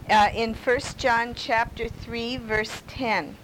In 1 John chapter 3, verse 10.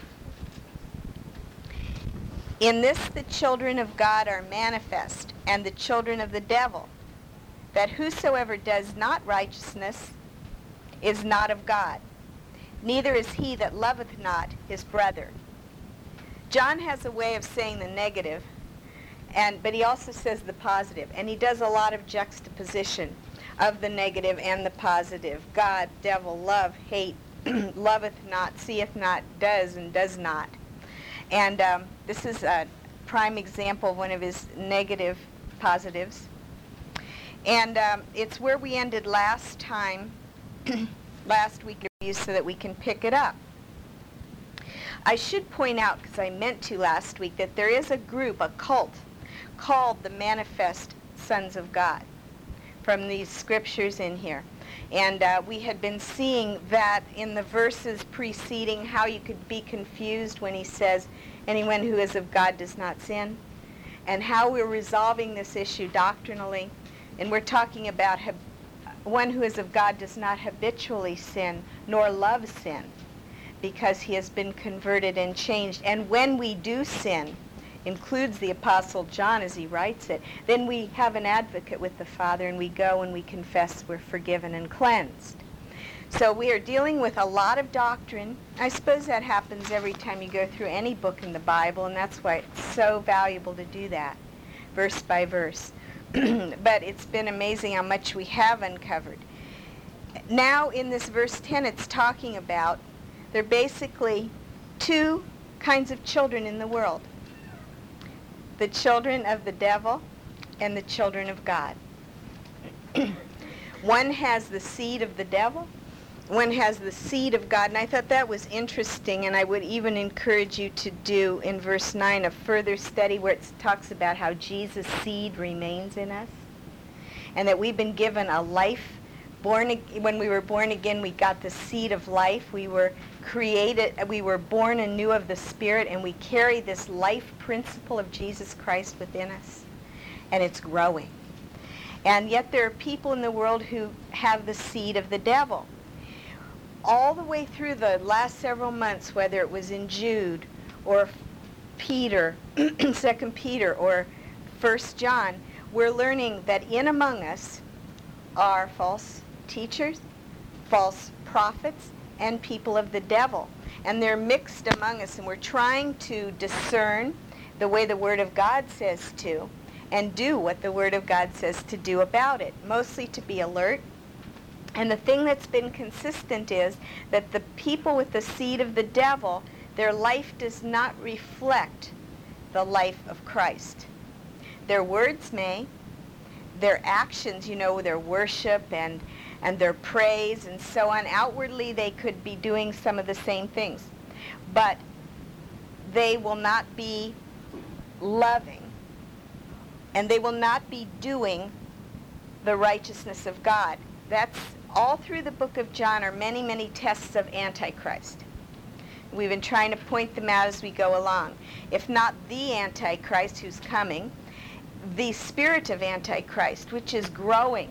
In this the children of God are manifest, and the children of the devil, that whosoever does not righteousness is not of God, neither is he that loveth not his brother. John has a way of saying the negative, but he also says the positive, and he does a lot of juxtaposition of the negative and the positive. God, devil, love, hate, loveth not, seeth not, does and does not. And this is a prime example of one of his negative positives. And it's where we ended last time, last week, so that we can pick it up. I should point out, because I meant to last week, that there is a group, a cult, called the Manifest Sons of God, from these scriptures in here. And we had been seeing that in the verses preceding, how you could be confused when he says, anyone who is of God does not sin, and how we're resolving this issue doctrinally. And we're talking about one who is of God does not habitually sin, nor love sin, because he has been converted and changed. And when we do sin, includes the Apostle John as he writes it, then we have an advocate with the Father, and we go and we confess we're forgiven and cleansed. So we are dealing with a lot of doctrine. I suppose that happens every time you go through any book in the Bible, and that's why it's so valuable to do that, verse by verse. But it's been amazing how much we have uncovered. Now in this verse 10, it's talking about there are basically two kinds of children in the world: the children of the devil and the children of God. One has the seed of the devil, one has the seed of God. And I thought that was interesting, and I would even encourage you to do in verse 9 a further study where it talks about how Jesus' seed remains in us, and that we've been given a life. When we were born again, we got the seed of life. We were created, we were born anew of the Spirit, and we carry this life principle of Jesus Christ within us, and it's growing. And yet there are people in the world who have the seed of the devil. All the way through the last several months, whether it was in Jude or Peter, 2 Peter, or 1 John, we're learning that in among us are false teachers, false prophets, and people of the devil. And they're mixed among us, and we're trying to discern the way the Word of God says to, and do what the Word of God says to do about it, mostly to be alert. And the thing that's been consistent is that the people with the seed of the devil, their life does not reflect the life of Christ. Their words may, their actions, their worship and their praise and so on, outwardly they could be doing some of the same things. But they will not be loving, and they will not be doing the righteousness of God. That's all through the book of John are many, many tests of Antichrist. We've been trying to point them out as we go along. If not the Antichrist who's coming, the spirit of Antichrist, which is growing.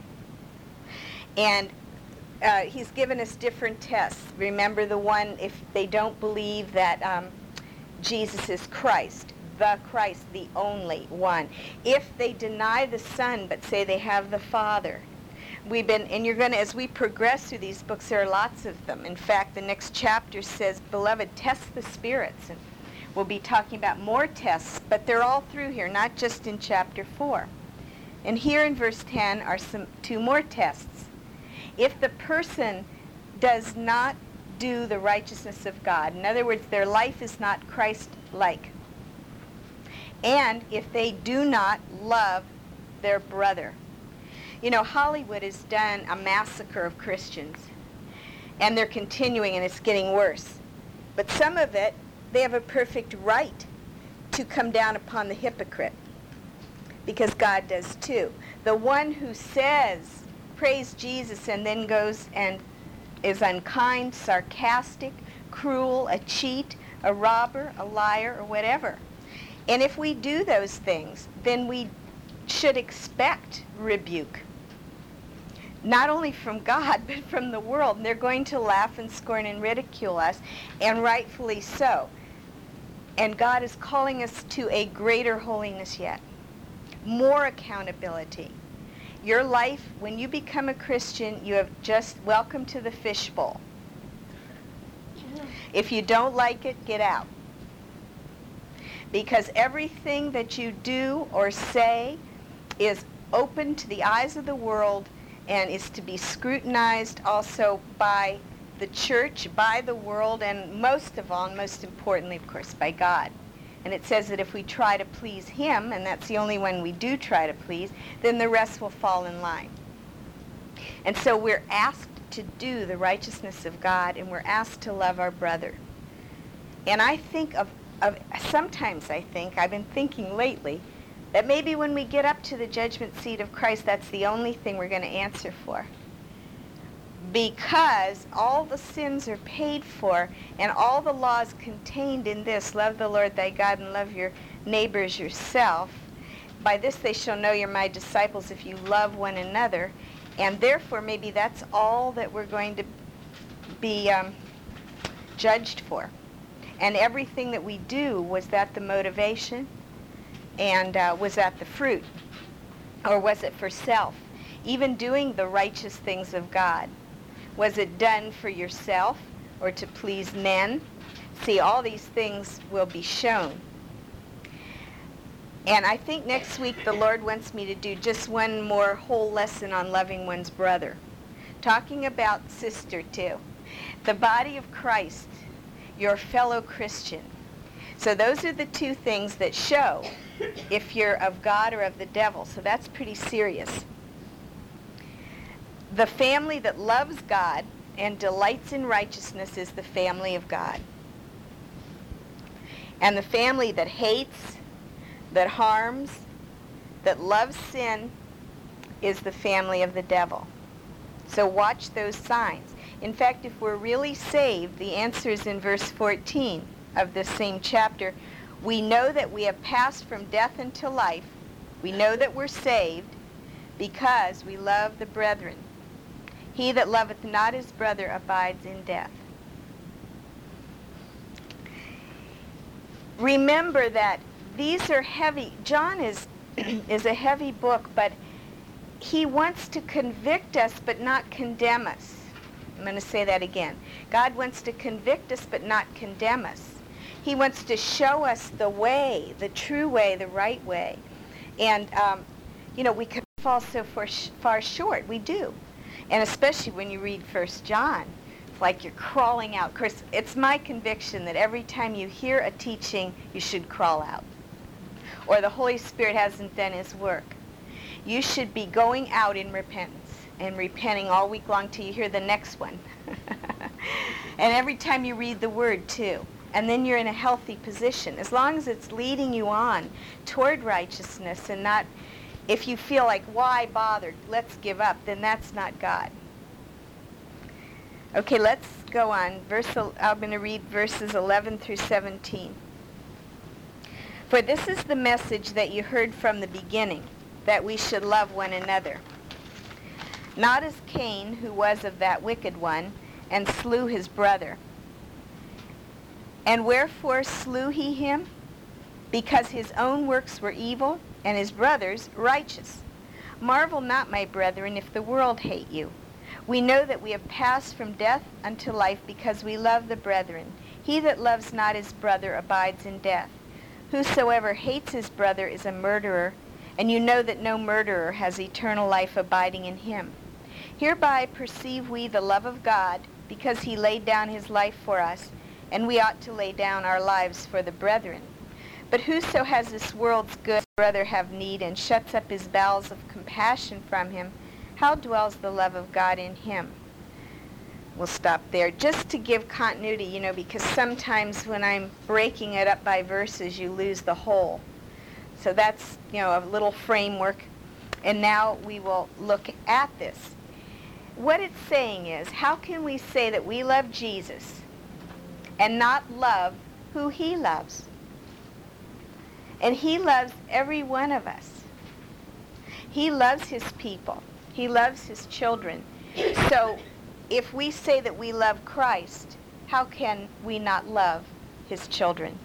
And he's given us different tests. Remember the one, if they don't believe that Jesus is Christ, the only one. If they deny the Son but say they have the Father. As we progress through these books, there are lots of them. In fact, the next chapter says, beloved, test the spirits. And we'll be talking about more tests, but they're all through here, not just in chapter 4. And here in verse 10 are two more tests. If the person does not do the righteousness of God, in other words, their life is not Christ-like, and if they do not love their brother. Hollywood has done a massacre of Christians, and they're continuing, and it's getting worse. But some of it, they have a perfect right to come down upon the hypocrite, because God does too. The one who says, praise Jesus, and then goes and is unkind, sarcastic, cruel, a cheat, a robber, a liar, or whatever. And if we do those things, then we should expect rebuke. not only from God, but from the world. And they're going to laugh and scorn and ridicule us, and rightfully so. And God is calling us to a greater holiness yet, more accountability. Your life, when you become a Christian, you have just welcome to the fishbowl. If you don't like it, get out. Because everything that you do or say is open to the eyes of the world and is to be scrutinized also by the church, by the world, and most of all, and most importantly, of course, by God. And it says that if we try to please him, and that's the only one we do try to please, then the rest will fall in line. And so we're asked to do the righteousness of God, and we're asked to love our brother. And I think sometimes I think, I've been thinking lately, that maybe when we get up to the judgment seat of Christ, that's the only thing we're going to answer for. Because all the sins are paid for, and all the laws contained in this, love the Lord thy God and love your neighbor as yourself. By this they shall know you're my disciples if you love one another. And therefore maybe that's all that we're going to be judged for. And everything that we do, was that the motivation? And was that the fruit? Or was it for self? Even doing the righteous things of God, was it done for yourself or to please men? See, all these things will be shown. And I think next week the Lord wants me to do just one more whole lesson on loving one's brother. Talking about sister too. The body of Christ, your fellow Christian. So those are the two things that show if you're of God or of the devil. So that's pretty serious. The family that loves God and delights in righteousness is the family of God. And the family that hates, that harms, that loves sin is the family of the devil. So watch those signs. In fact, if we're really saved, the answer is in verse 14 of this same chapter. We know that we have passed from death into life. We know that we're saved because we love the brethren. He that loveth not his brother abides in death. Remember that these are heavy. John is a heavy book, but he wants to convict us but not condemn us. I'm going to say that again. God wants to convict us but not condemn us. He wants to show us the way, the true way, the right way. And, we could fall so far short. We do. And especially when you read 1 John, it's like you're crawling out. Of course, it's my conviction that every time you hear a teaching, you should crawl out. Or the Holy Spirit hasn't done his work. You should be going out in repentance and repenting all week long till you hear the next one. And every time you read the Word, too. And then you're in a healthy position. As long as it's leading you on toward righteousness and not, if you feel like, why bother, let's give up, then that's not God. Okay, let's go on. I'm going to read verses 11 through 17. For this is the message that you heard from the beginning, that we should love one another. Not as Cain, who was of that wicked one, and slew his brother. And wherefore slew he him? Because his own works were evil, and his brother's righteous. Marvel not, my brethren, if the world hate you. We know that we have passed from death unto life because we love the brethren. He that loves not his brother abides in death. Whosoever hates his brother is a murderer, and you know that no murderer has eternal life abiding in him. Hereby perceive we the love of God, because he laid down his life for us, and we ought to lay down our lives for the brethren. But whoso has this world's good, brother have need, and shuts up his bowels of compassion from him, how dwells the love of God in him? We'll stop there. Just to give continuity, because sometimes when I'm breaking it up by verses, you lose the whole. So that's, a little framework. And now we will look at this. What it's saying is, how can we say that we love Jesus and not love who he loves? And he loves every one of us. He loves his people. He loves his children. So if we say that we love Christ, how can we not love his children?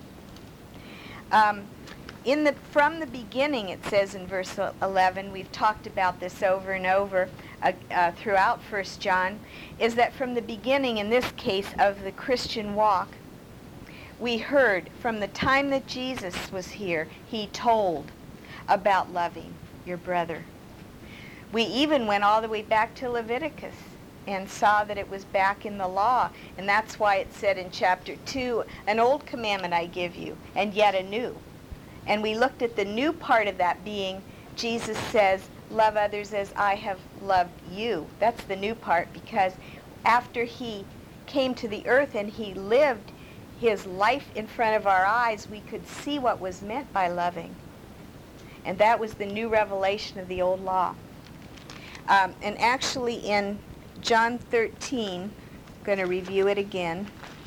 From the beginning, it says in verse 11, we've talked about this over and over throughout 1 John, is that from the beginning, in this case, of the Christian walk, we heard from the time that Jesus was here, he told about loving your brother. We even went all the way back to Leviticus and saw that it was back in the law. And that's why it said in chapter 2, an old commandment I give you, and yet a new. And we looked at the new part of that being, Jesus says, love others as I have loved you. That's the new part, because after he came to the earth and he lived his life in front of our eyes, we could see what was meant by loving. And that was the new revelation of the old law. And actually in John 13, I'm going to review it again.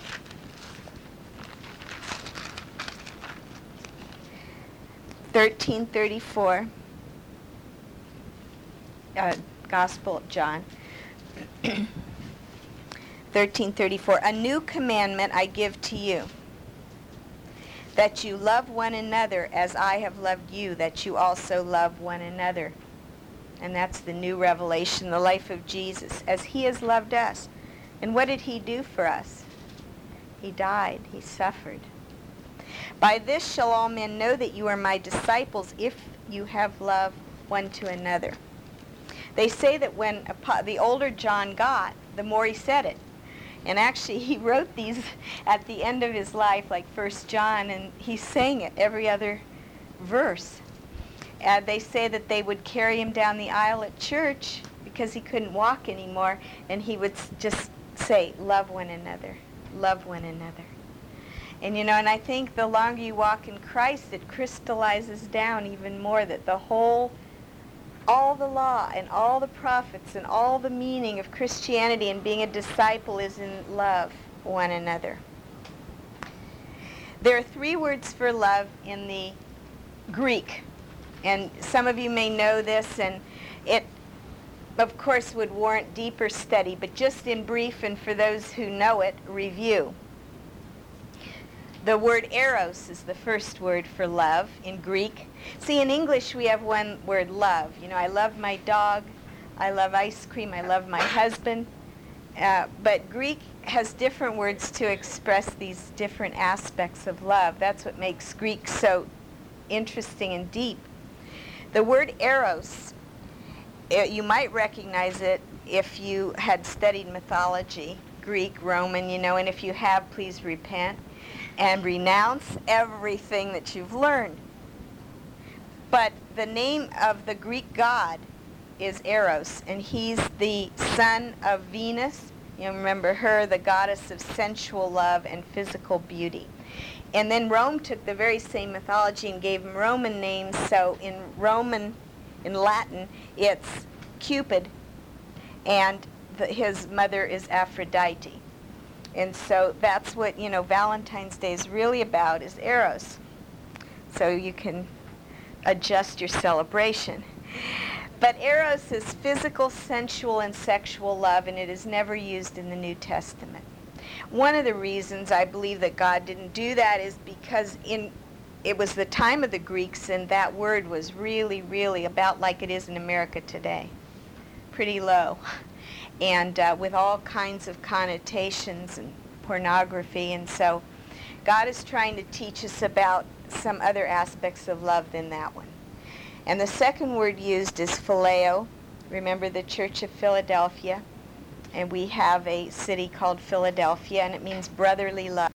(13:34), Gospel of John. 13:34, a new commandment I give to you, that you love one another as I have loved you, that you also love one another. And that's the new revelation, the life of Jesus, as he has loved us. And what did he do for us? He died. He suffered. By this shall all men know that you are my disciples, if you have love one to another. They say that when the older John got, the more he said it. And actually, he wrote these at the end of his life, like 1 John, and he sang it every other verse. They say that they would carry him down the aisle at church because he couldn't walk anymore, and he would just say, love one another, love one another. And and I think the longer you walk in Christ, it crystallizes down even more that all the law and all the prophets and all the meaning of Christianity and being a disciple is in love one another. There are 3 words for love in the Greek. And some of you may know this, and it, of course, would warrant deeper study, but just in brief, and for those who know it, review. The word eros is the first word for love in Greek. See, in English, we have one word, love. I love my dog, I love ice cream, I love my husband. But Greek has different words to express these different aspects of love. That's what makes Greek so interesting and deep. The word eros, you might recognize it if you had studied mythology, Greek, Roman, and if you have, please repent and renounce everything that you've learned. But the name of the Greek god is Eros, and he's the son of Venus. You remember her, the goddess of sensual love and physical beauty. And then Rome took the very same mythology and gave him Roman names. So in Latin, it's Cupid, and his mother is Aphrodite. And so that's what, Valentine's Day is really about, is Eros. So you can adjust your celebration. But Eros is physical, sensual, and sexual love, and it is never used in the New Testament. One of the reasons I believe that God didn't do that is because it was the time of the Greeks, and that word was really, really about like it is in America today. Pretty low. And with all kinds of connotations and pornography. And so God is trying to teach us about some other aspects of love than that one. And the second word used is phileo. Remember the Church of Philadelphia? And we have a city called Philadelphia, and it means brotherly love.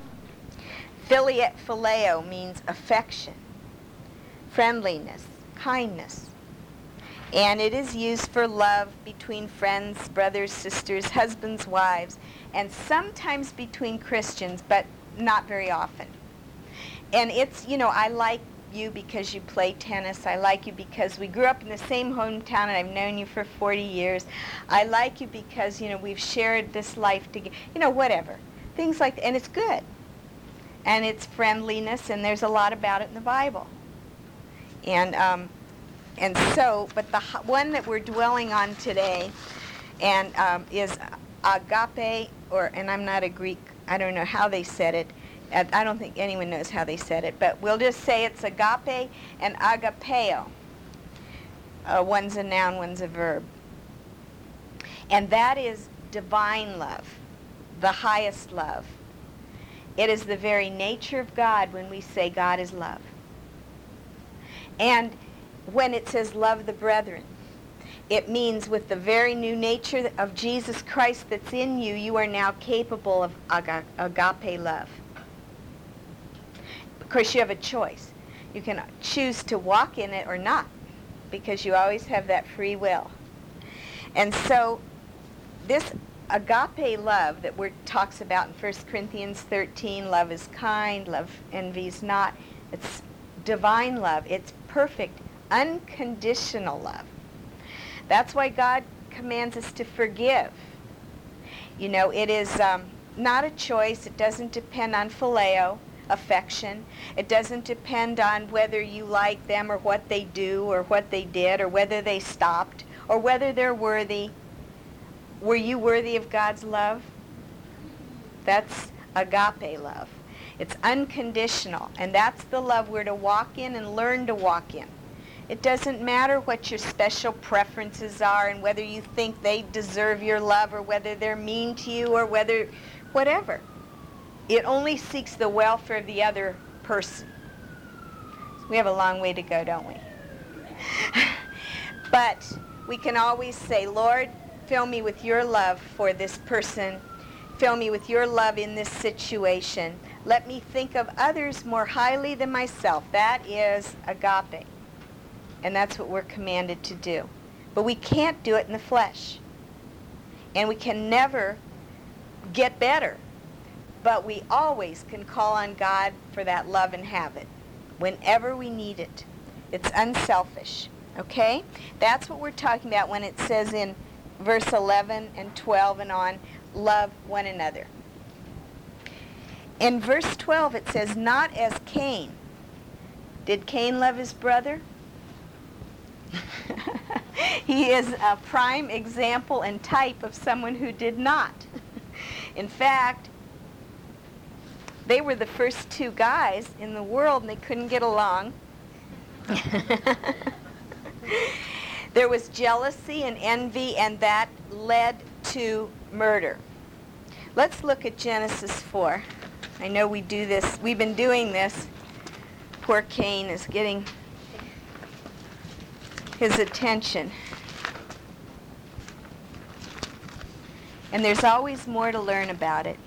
Phileo means affection, friendliness, kindness. And it is used for love between friends, brothers, sisters, husbands, wives, and sometimes between Christians, but not very often. And it's, I like you because you play tennis. I like you because we grew up in the same hometown and I've known you for 40 years. I like you because, we've shared this life together. Whatever. Things like that. And it's good. And it's friendliness, and there's a lot about it in the Bible. And And so, but the one that we're dwelling on today and is agape, and I'm not a Greek, I don't know how they said it. I don't think anyone knows how they said it, but we'll just say it's agape and agapeo. One's a noun, one's a verb. And that is divine love, the highest love. It is the very nature of God when we say God is love. And when it says love the brethren, it means with the very new nature of Jesus Christ that's in you, you are now capable of agape love. Of course, you have a choice. You can choose to walk in it or not, because you always have that free will. And so this agape love that talks about in 1 Corinthians 13, love is kind, love envies not. It's divine love. It's perfect, unconditional love. That's why God commands us to forgive. You know, it is not a choice. It doesn't depend on phileo, affection. It doesn't depend on whether you like them or what they do or what they did or whether they stopped or whether they're worthy. Were you worthy of God's love? That's agape love. It's unconditional, and that's the love we're to walk in and learn to walk in. It doesn't matter what your special preferences are and whether you think they deserve your love or whether they're mean to you or whatever. It only seeks the welfare of the other person. So we have a long way to go, don't we? But we can always say, Lord, fill me with your love for this person. Fill me with your love in this situation. Let me think of others more highly than myself. That is agape. And that's what we're commanded to do. But we can't do it in the flesh. And we can never get better. But we always can call on God for that love and have it whenever we need it. It's unselfish. Okay? That's what we're talking about when it says in verse 11 and 12 and on, love one another. In verse 12 it says, not as Cain. Did Cain love his brother? He is a prime example and type of someone who did not. In fact, they were the first two guys in the world and they couldn't get along. There was jealousy and envy, and that led to murder. Let's look at Genesis 4. I know we do this. We've been doing this. Poor Cain is getting his attention. And there's always more to learn about it.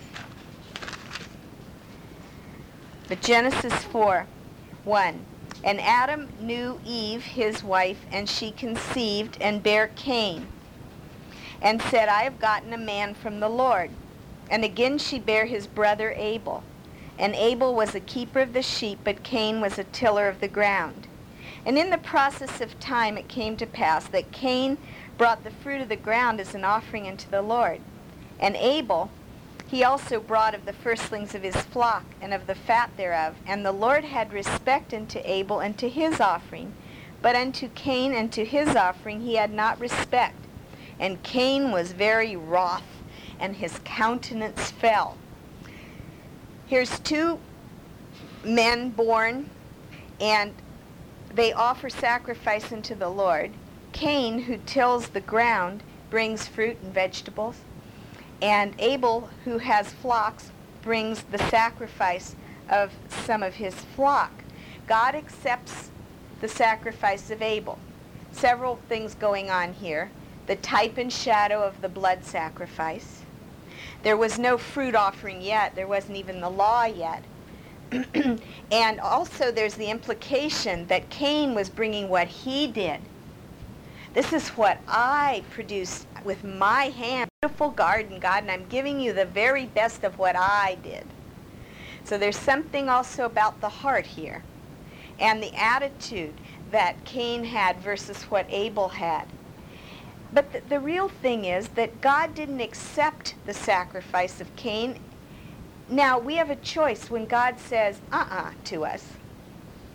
But Genesis 4:1. And Adam knew Eve, his wife, and she conceived and bare Cain, and said, I have gotten a man from the Lord. And again she bare his brother Abel. And Abel was a keeper of the sheep, but Cain was a tiller of the ground. And in the process of time it came to pass that Cain brought the fruit of the ground as an offering unto the Lord. And Abel, he also brought of the firstlings of his flock and of the fat thereof. And the Lord had respect unto Abel and to his offering, but unto Cain and to his offering he had not respect. And Cain was very wroth, and his countenance fell. Here's two men born, and they offer sacrifice unto the Lord. Cain, who tills the ground, brings fruit and vegetables. And Abel, who has flocks, brings the sacrifice of some of his flock. God accepts the sacrifice of Abel. Several things going on here. The type and shadow of the blood sacrifice. There was no fruit offering yet. There wasn't even the law yet. And also there's the implication that Cain was bringing what he did. This is what I produced with my hand. Beautiful garden, God, and I'm giving you the very best of what I did. So there's something also about the heart here and the attitude that Cain had versus what Abel had. But the real thing is that God didn't accept the sacrifice of Cain. Now, we have a choice when God says, to us.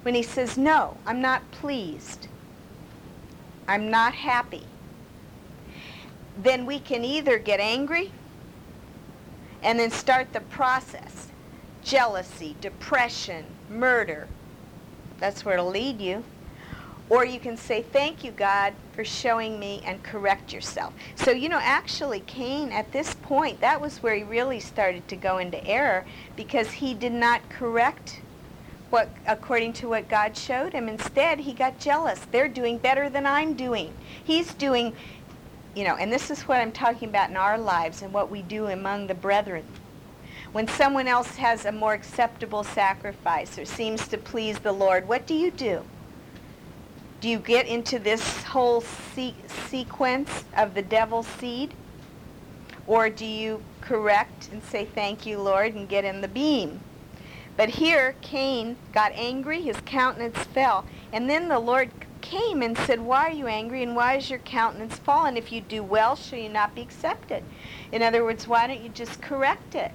when he says, no, I'm not pleased, I'm not happy, then we can either get angry and then start the process. Jealousy, depression, murder. That's where it'll lead you. Or you can say, thank you, God, for showing me, and correct yourself. So, actually Cain, at this point, that was where he really started to go into error, because he did not correct what, according to what God showed him. Instead, he got jealous. They're doing better than I'm doing. He's doing, and this is what I'm talking about in our lives and what we do among the brethren. When someone else has a more acceptable sacrifice or seems to please the Lord, what do? Do you get into this whole sequence of the devil's seed? Or do you correct and say, thank you, Lord, and get in the beam? But here, Cain got angry, his countenance fell. And then the Lord came and said, why are you angry, and why is your countenance fallen? If you do well, shall you not be accepted? In other words, why don't you just correct it?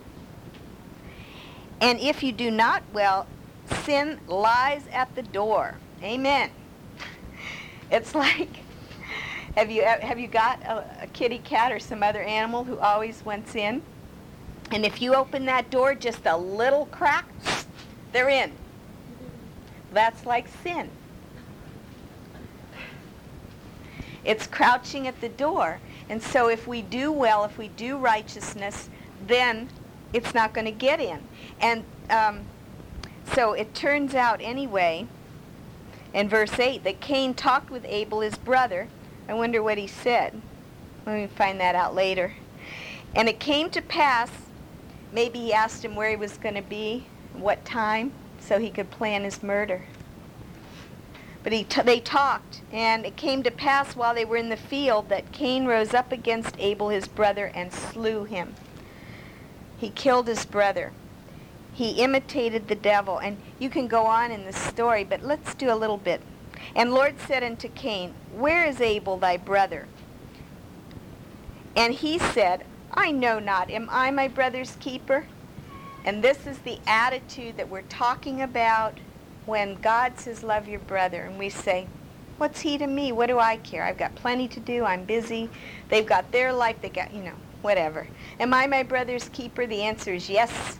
And if you do not well, sin lies at the door. Amen. It's like, have you got a kitty cat or some other animal who always wants in? And if you open that door just a little crack, they're in. That's like sin. It's crouching at the door. And so if we do well, if we do righteousness, then it's not going to get in. And so it turns out anyway, in verse 8, that Cain talked with Abel, his brother. I wonder what he said. Let me find that out later. And it came to pass, maybe he asked him where he was going to be, what time, so he could plan his murder. But they talked, and it came to pass while they were in the field that Cain rose up against Abel, his brother, and slew him. He killed his brother. He imitated the devil. And you can go on in the story, but let's do a little bit. And Lord said unto Cain, where is Abel thy brother? And he said, I know not. Am I my brother's keeper? And this is the attitude that we're talking about when God says, love your brother. And we say, what's he to me? What do I care? I've got plenty to do. I'm busy. They've got their life. They got, whatever. Am I my brother's keeper? The answer is yes.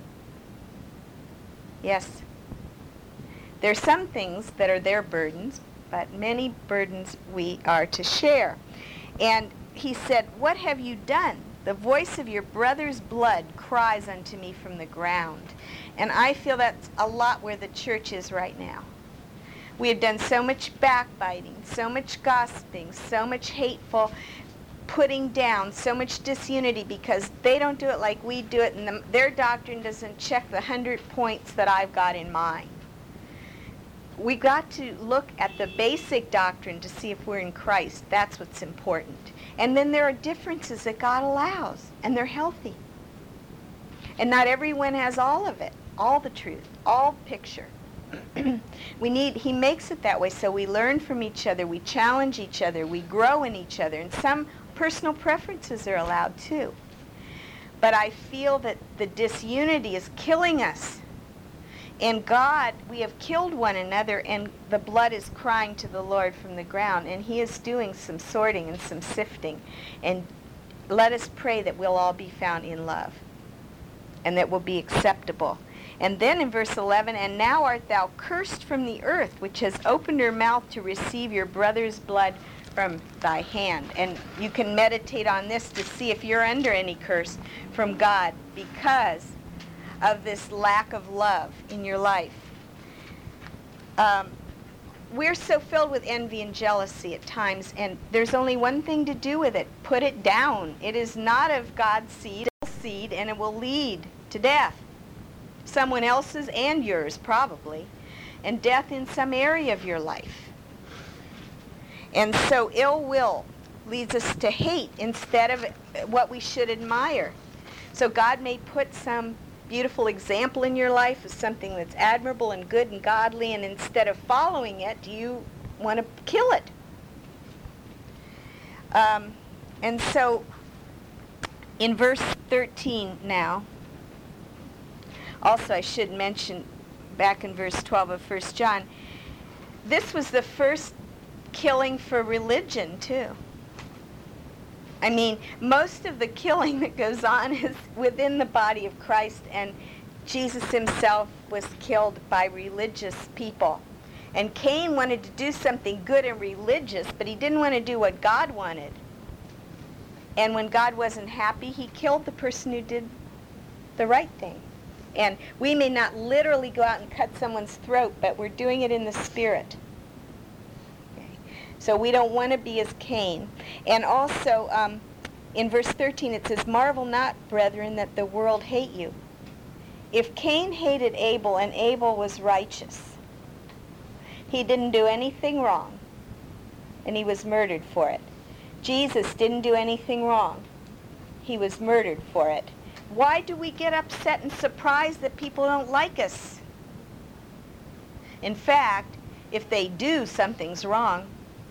Yes. There are some things that are their burdens, but many burdens we are to share. And he said, what have you done? The voice of your brother's blood cries unto me from the ground. And I feel that's a lot where the church is right now. We have done so much backbiting, so much gossiping, so much hateful putting down, so much disunity because they don't do it like we do it, and their doctrine doesn't check the 100 points that I've got in mine. We got to look at the basic doctrine to see if we're in Christ. That's what's important. And then there are differences that God allows, and they're healthy. And not everyone has all of it, all the truth, all picture. He makes it that way so we learn from each other, we challenge each other, we grow in each other, and some personal preferences are allowed too. But I feel that the disunity is killing us. In God, we have killed one another, and the blood is crying to the Lord from the ground, and he is doing some sorting and some sifting. And let us pray that we'll all be found in love, and that we'll be acceptable. And then in verse 11, and now art thou cursed from the earth, which has opened her mouth to receive your brother's blood from thy hand. And you can meditate on this to see if you're under any curse from God because of this lack of love in your life. We're so filled with envy and jealousy at times, and there's only one thing to do with it. Put it down. It is not of God's seed, and it will lead to death. Someone else's and yours, probably, and death in some area of your life. And so ill will leads us to hate instead of what we should admire. So God may put some beautiful example in your life of something that's admirable and good and godly, and instead of following it, you want to kill it. And so in verse 13 now, also I should mention back in verse 12 of 1 John, this was the first killing for religion, too. I mean, most of the killing that goes on is within the body of Christ, and Jesus himself was killed by religious people. And Cain wanted to do something good and religious, but he didn't want to do what God wanted. And when God wasn't happy, he killed the person who did the right thing. And we may not literally go out and cut someone's throat, but we're doing it in the spirit. Okay. So we don't want to be as Cain. And also, in verse 13, it says, "Marvel not, brethren, that the world hate you. If Cain hated Abel, and Abel was righteous, he didn't do anything wrong, and he was murdered for it. Jesus didn't do anything wrong. He was murdered for it. Why do we get upset and surprised that people don't like us? In fact, if they do, something's wrong.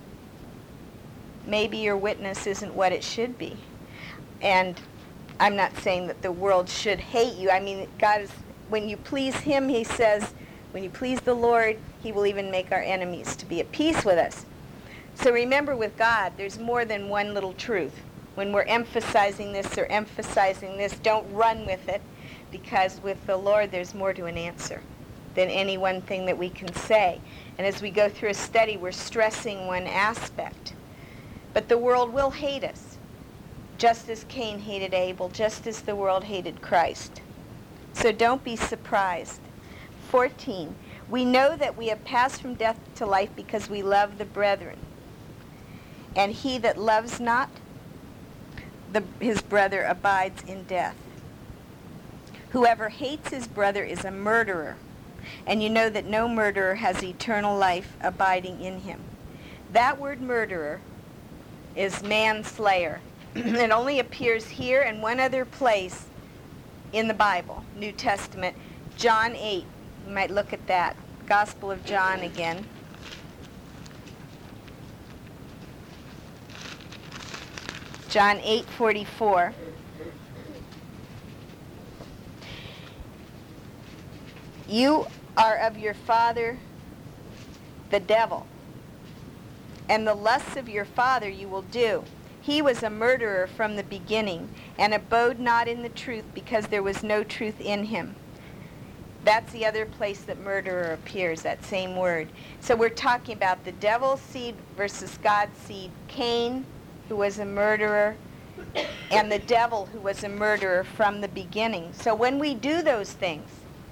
Maybe your witness isn't what it should be. And I'm not saying that the world should hate you. I mean, God is, when you please him, he says, when you please the Lord, he will even make our enemies to be at peace with us. So remember, with God, there's more than one little truth. When we're emphasizing this or emphasizing this, don't run with it, because with the Lord, there's more to an answer than any one thing that we can say. And as we go through a study, we're stressing one aspect. But the world will hate us, just as Cain hated Abel, just as the world hated Christ. So don't be surprised. 14, we know that we have passed from death to life because we love the brethren. And he that loves not his brother abides in death. Whoever hates his brother is a murderer, and you know that no murderer has eternal life abiding in him. That word murderer is manslayer. It only appears here and one other place in the Bible, New Testament, John 8. You might look at that. Gospel of John again. John 8:44. You are of your father, the devil, and the lusts of your father you will do. He was a murderer from the beginning, and abode not in the truth, because there was no truth in him. That's the other place that murderer appears, that same word. So we're talking about the devil's seed versus God's seed. Cain, who was a murderer, and the devil, who was a murderer from the beginning. So when we do those things,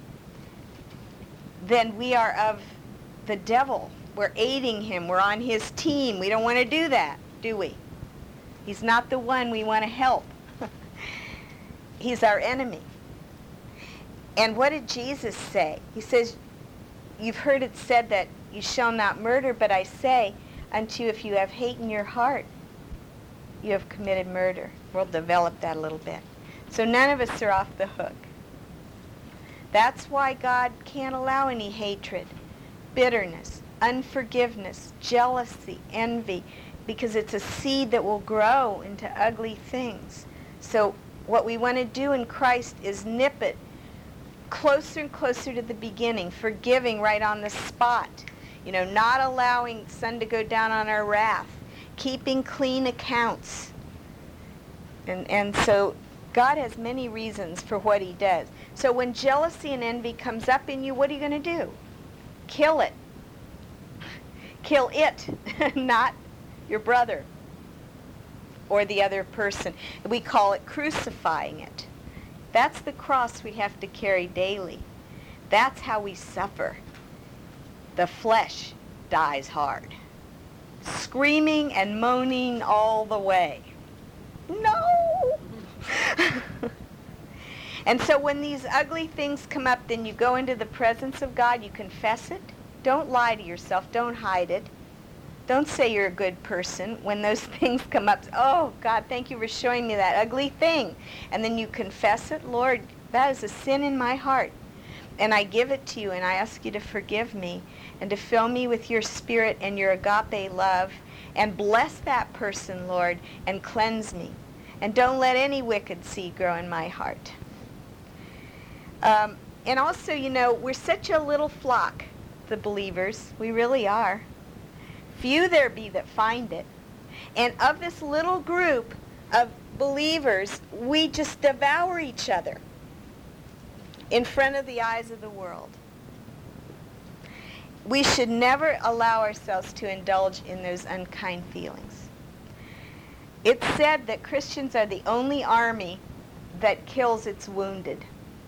then we are of the devil. We're aiding him. We're on his team. We don't want to do that, do we? He's not the one we want to help. He's our enemy. And what did Jesus say? He says, you've heard it said that you shall not murder, but I say unto you, if you have hate in your heart, you have committed murder. We'll develop that a little bit. So none of us are off the hook. That's why God can't allow any hatred, bitterness, unforgiveness, jealousy, envy, because it's a seed that will grow into ugly things. So what we want to do in Christ is nip it closer and closer to the beginning, forgiving right on the spot, not allowing sun to go down on our wrath, keeping clean accounts. And so God has many reasons for what he does. So when jealousy and envy comes up in you, what are you going to do? Kill it. Kill it, not your brother or the other person. We call it crucifying it. That's the cross we have to carry daily. That's how we suffer. The flesh dies hard. Screaming and moaning all the way. No! And so when these ugly things come up, then you go into the presence of God, you confess it. Don't lie to yourself. Don't hide it. Don't say you're a good person when those things come up. Oh, God, thank you for showing me that ugly thing. And then you confess it. Lord, that is a sin in my heart. And I give it to you, and I ask you to forgive me and to fill me with your spirit and your agape love, and bless that person, Lord, and cleanse me. And don't let any wicked seed grow in my heart. And also, we're such a little flock, the believers. We really are. Few there be that find it. And of this little group of believers, we just devour each other in front of the eyes of the world. We should never allow ourselves to indulge in those unkind feelings. It's said that Christians are the only army that kills its wounded.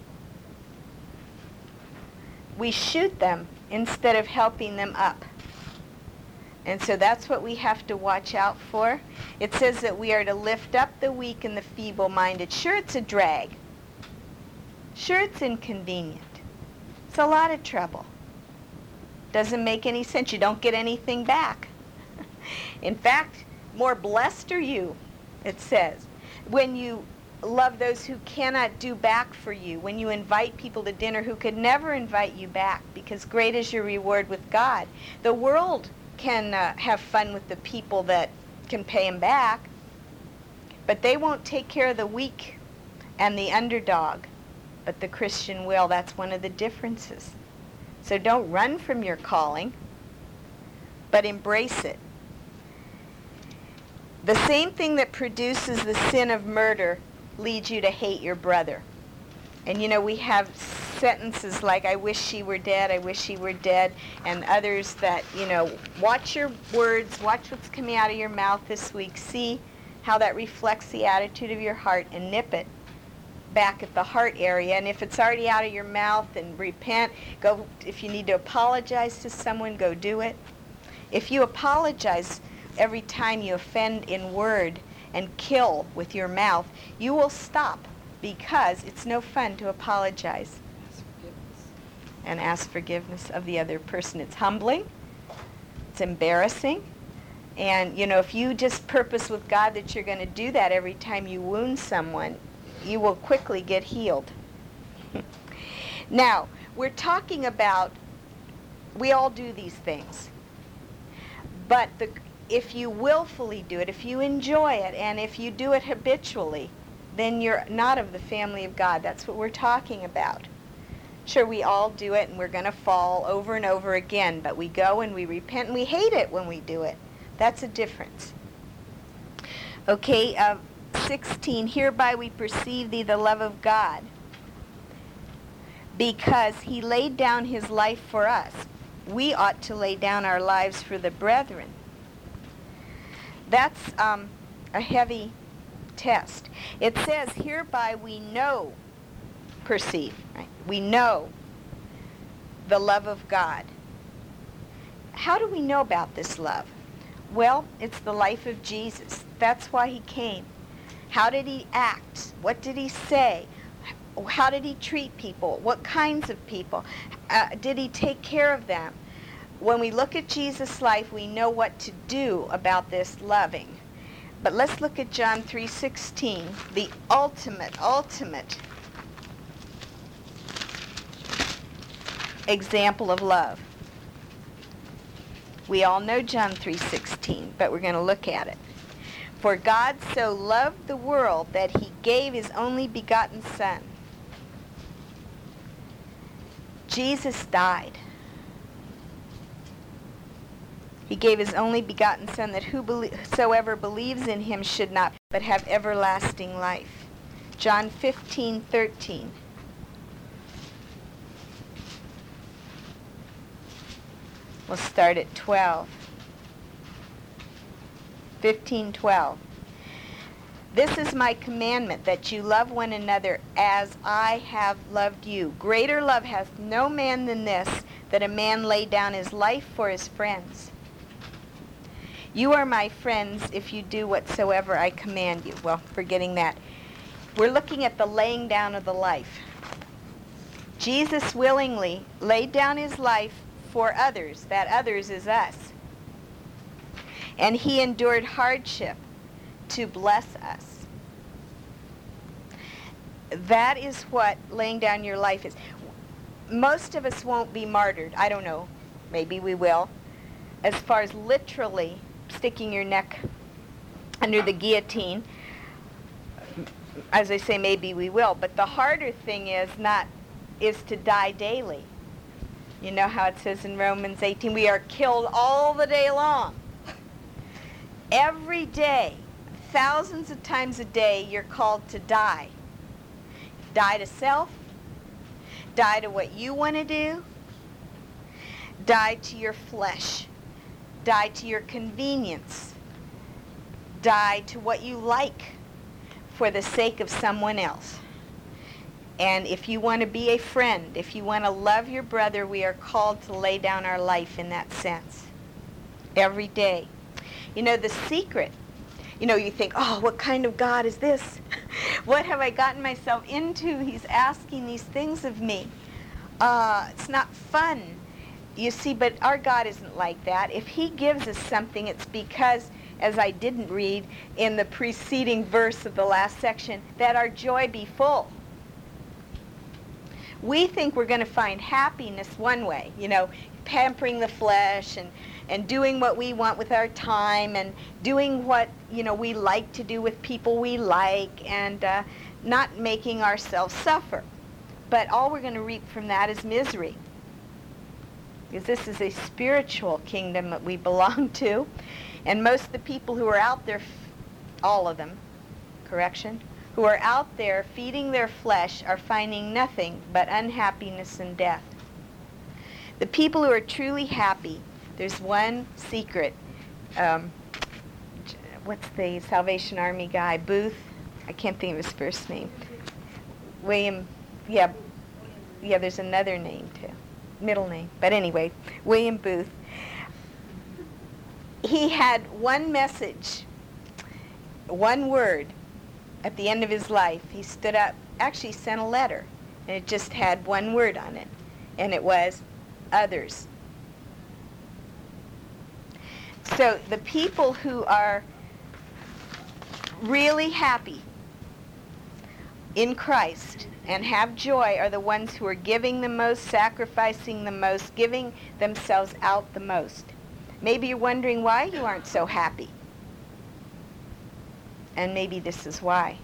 We shoot them instead of helping them up. And so that's what we have to watch out for. It says that we are to lift up the weak and the feeble-minded. Sure, it's a drag. Sure, it's inconvenient. It's a lot of trouble. Doesn't make any sense. You don't get anything back. In fact, more blessed are you, it says, when you love those who cannot do back for you, when you invite people to dinner who could never invite you back, because great is your reward with God. The world can have fun with the people that can pay them back, but they won't take care of the weak and the underdog, but the Christian will. That's one of the differences. So don't run from your calling, but embrace it. The same thing that produces the sin of murder leads you to hate your brother. And we have sentences like, I wish she were dead, I wish she were dead, and others that, watch your words, watch what's coming out of your mouth this week, see how that reflects the attitude of your heart, and nip it back at the heart area. And if it's already out of your mouth, and repent. Go, if you need to apologize to someone, go do it. If you apologize every time you offend in word and kill with your mouth, you will stop, because it's no fun to apologize and ask forgiveness of the other person. It's humbling. It's embarrassing. And, if you just purpose with God that you're going to do that every time you wound someone, you will quickly get healed. Now, we're talking about, we all do these things. But if you willfully do it, if you enjoy it, and if you do it habitually, then you're not of the family of God. That's what we're talking about. Sure, we all do it, and we're going to fall over and over again, but we go and we repent, and we hate it when we do it. That's a difference. Okay, 16, hereby we perceive the love of God, because he laid down his life for us. We ought to lay down our lives for the brethren. That's a heavy test. It says, hereby we know, perceive, right? We know the love of God. How do we know about this love? Well, it's the life of Jesus. That's why he came. How did he act? What did he say? How did he treat people? What kinds of people? Did he take care of them? When we look at Jesus' life, we know what to do about this loving. But let's look at John 3:16, the ultimate example of love. We all know John 3:16, but we're going to look at it. For God so loved the world that he gave his only begotten Son. Jesus died. He gave his only begotten Son, that whosoever believes in him should not, but have everlasting life. John 15:13. We'll start at 12. 15:12. This is my commandment, that you love one another as I have loved you. Greater love hath no man than this, that a man lay down his life for his friends. You are my friends if you do whatsoever I command you. Well, forgetting that. We're looking at the laying down of the life. Jesus willingly laid down his life for others. That others is us. And he endured hardship to bless us. That is what laying down your life is. Most of us won't be martyred. I don't know. Maybe we will. As far as literally sticking your neck under the guillotine, as I say, maybe we will. But the harder thing is not is to die daily. You know how it says in Romans 18, we are killed all the day long. Every day, thousands of times a day, you're called to die. Die to self, die to what you want to do, die to your flesh, die to your convenience, die to what you like for the sake of someone else. And if you want to be a friend, if you want to love your brother, we are called to lay down our life in that sense every day. You know, the secret, you think, oh, what kind of God is this? What have I gotten myself into? He's asking these things of me. It's not fun, you see, but our God isn't like that. If he gives us something, it's because, as I didn't read in the preceding verse of the last section, that our joy be full. We think we're going to find happiness one way, pampering the flesh and doing what we want with our time and doing what, we like to do with people we like and not making ourselves suffer. But all we're going to reap from that is misery. Because this is a spiritual kingdom that we belong to. And most of the people who are out there, all of them, who are out there feeding their flesh are finding nothing but unhappiness and death. The people who are truly happy, there's one secret. What's the Salvation Army guy? Booth? I can't think of his first name. William, yeah, there's another name too. Middle name. But anyway, William Booth. He had one message, one word at the end of his life. He stood up, actually sent a letter, and it just had one word on it, and it was others. So the people who are really happy in Christ and have joy are the ones who are giving the most, sacrificing the most, giving themselves out the most. Maybe you're wondering why you aren't so happy. And maybe this is why.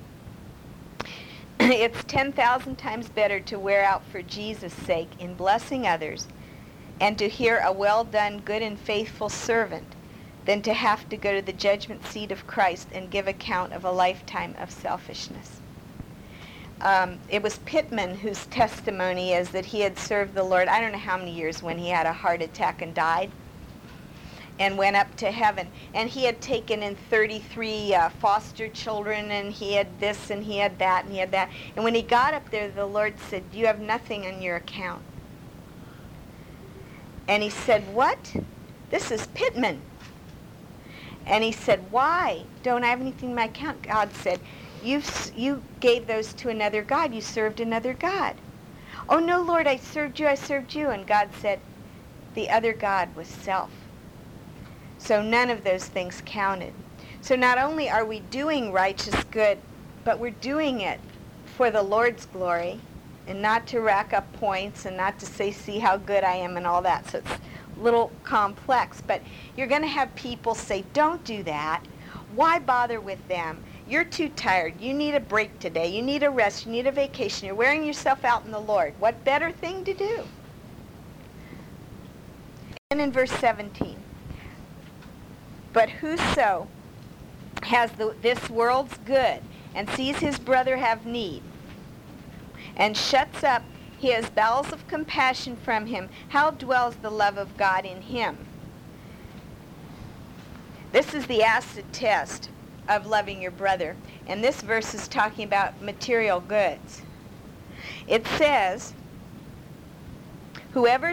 It's 10,000 times better to wear out for Jesus' sake in blessing others and to hear a well done, good and faithful servant than to have to go to the judgment seat of Christ and give account of a lifetime of selfishness. It was Pittman whose testimony is that he had served the Lord, I don't know how many years, when he had a heart attack and died and went up to heaven. And he had taken in 33 foster children, and he had this and he had that and he had that. And when he got up there, the Lord said, you have nothing on your account. And he said, what? This is Pittman. And he said, why don't I have anything in my account? God said, you gave those to another God. You served another God. Oh, no, Lord, I served you. And God said, the other God was self. So none of those things counted. So not only are we doing righteous good, but we're doing it for the Lord's glory and not to rack up points and not to say, see how good I am and all that. So it's a little complex. But you're going to have people say, don't do that. Why bother with them? You're too tired. You need a break today. You need a rest. You need a vacation. You're wearing yourself out in the Lord. What better thing to do? And in verse 17, but whoso has this world's good and sees his brother have need and shuts up his bowels of compassion from him, how dwells the love of God in him? This is the acid test of loving your brother. And this verse is talking about material goods. It says, whoever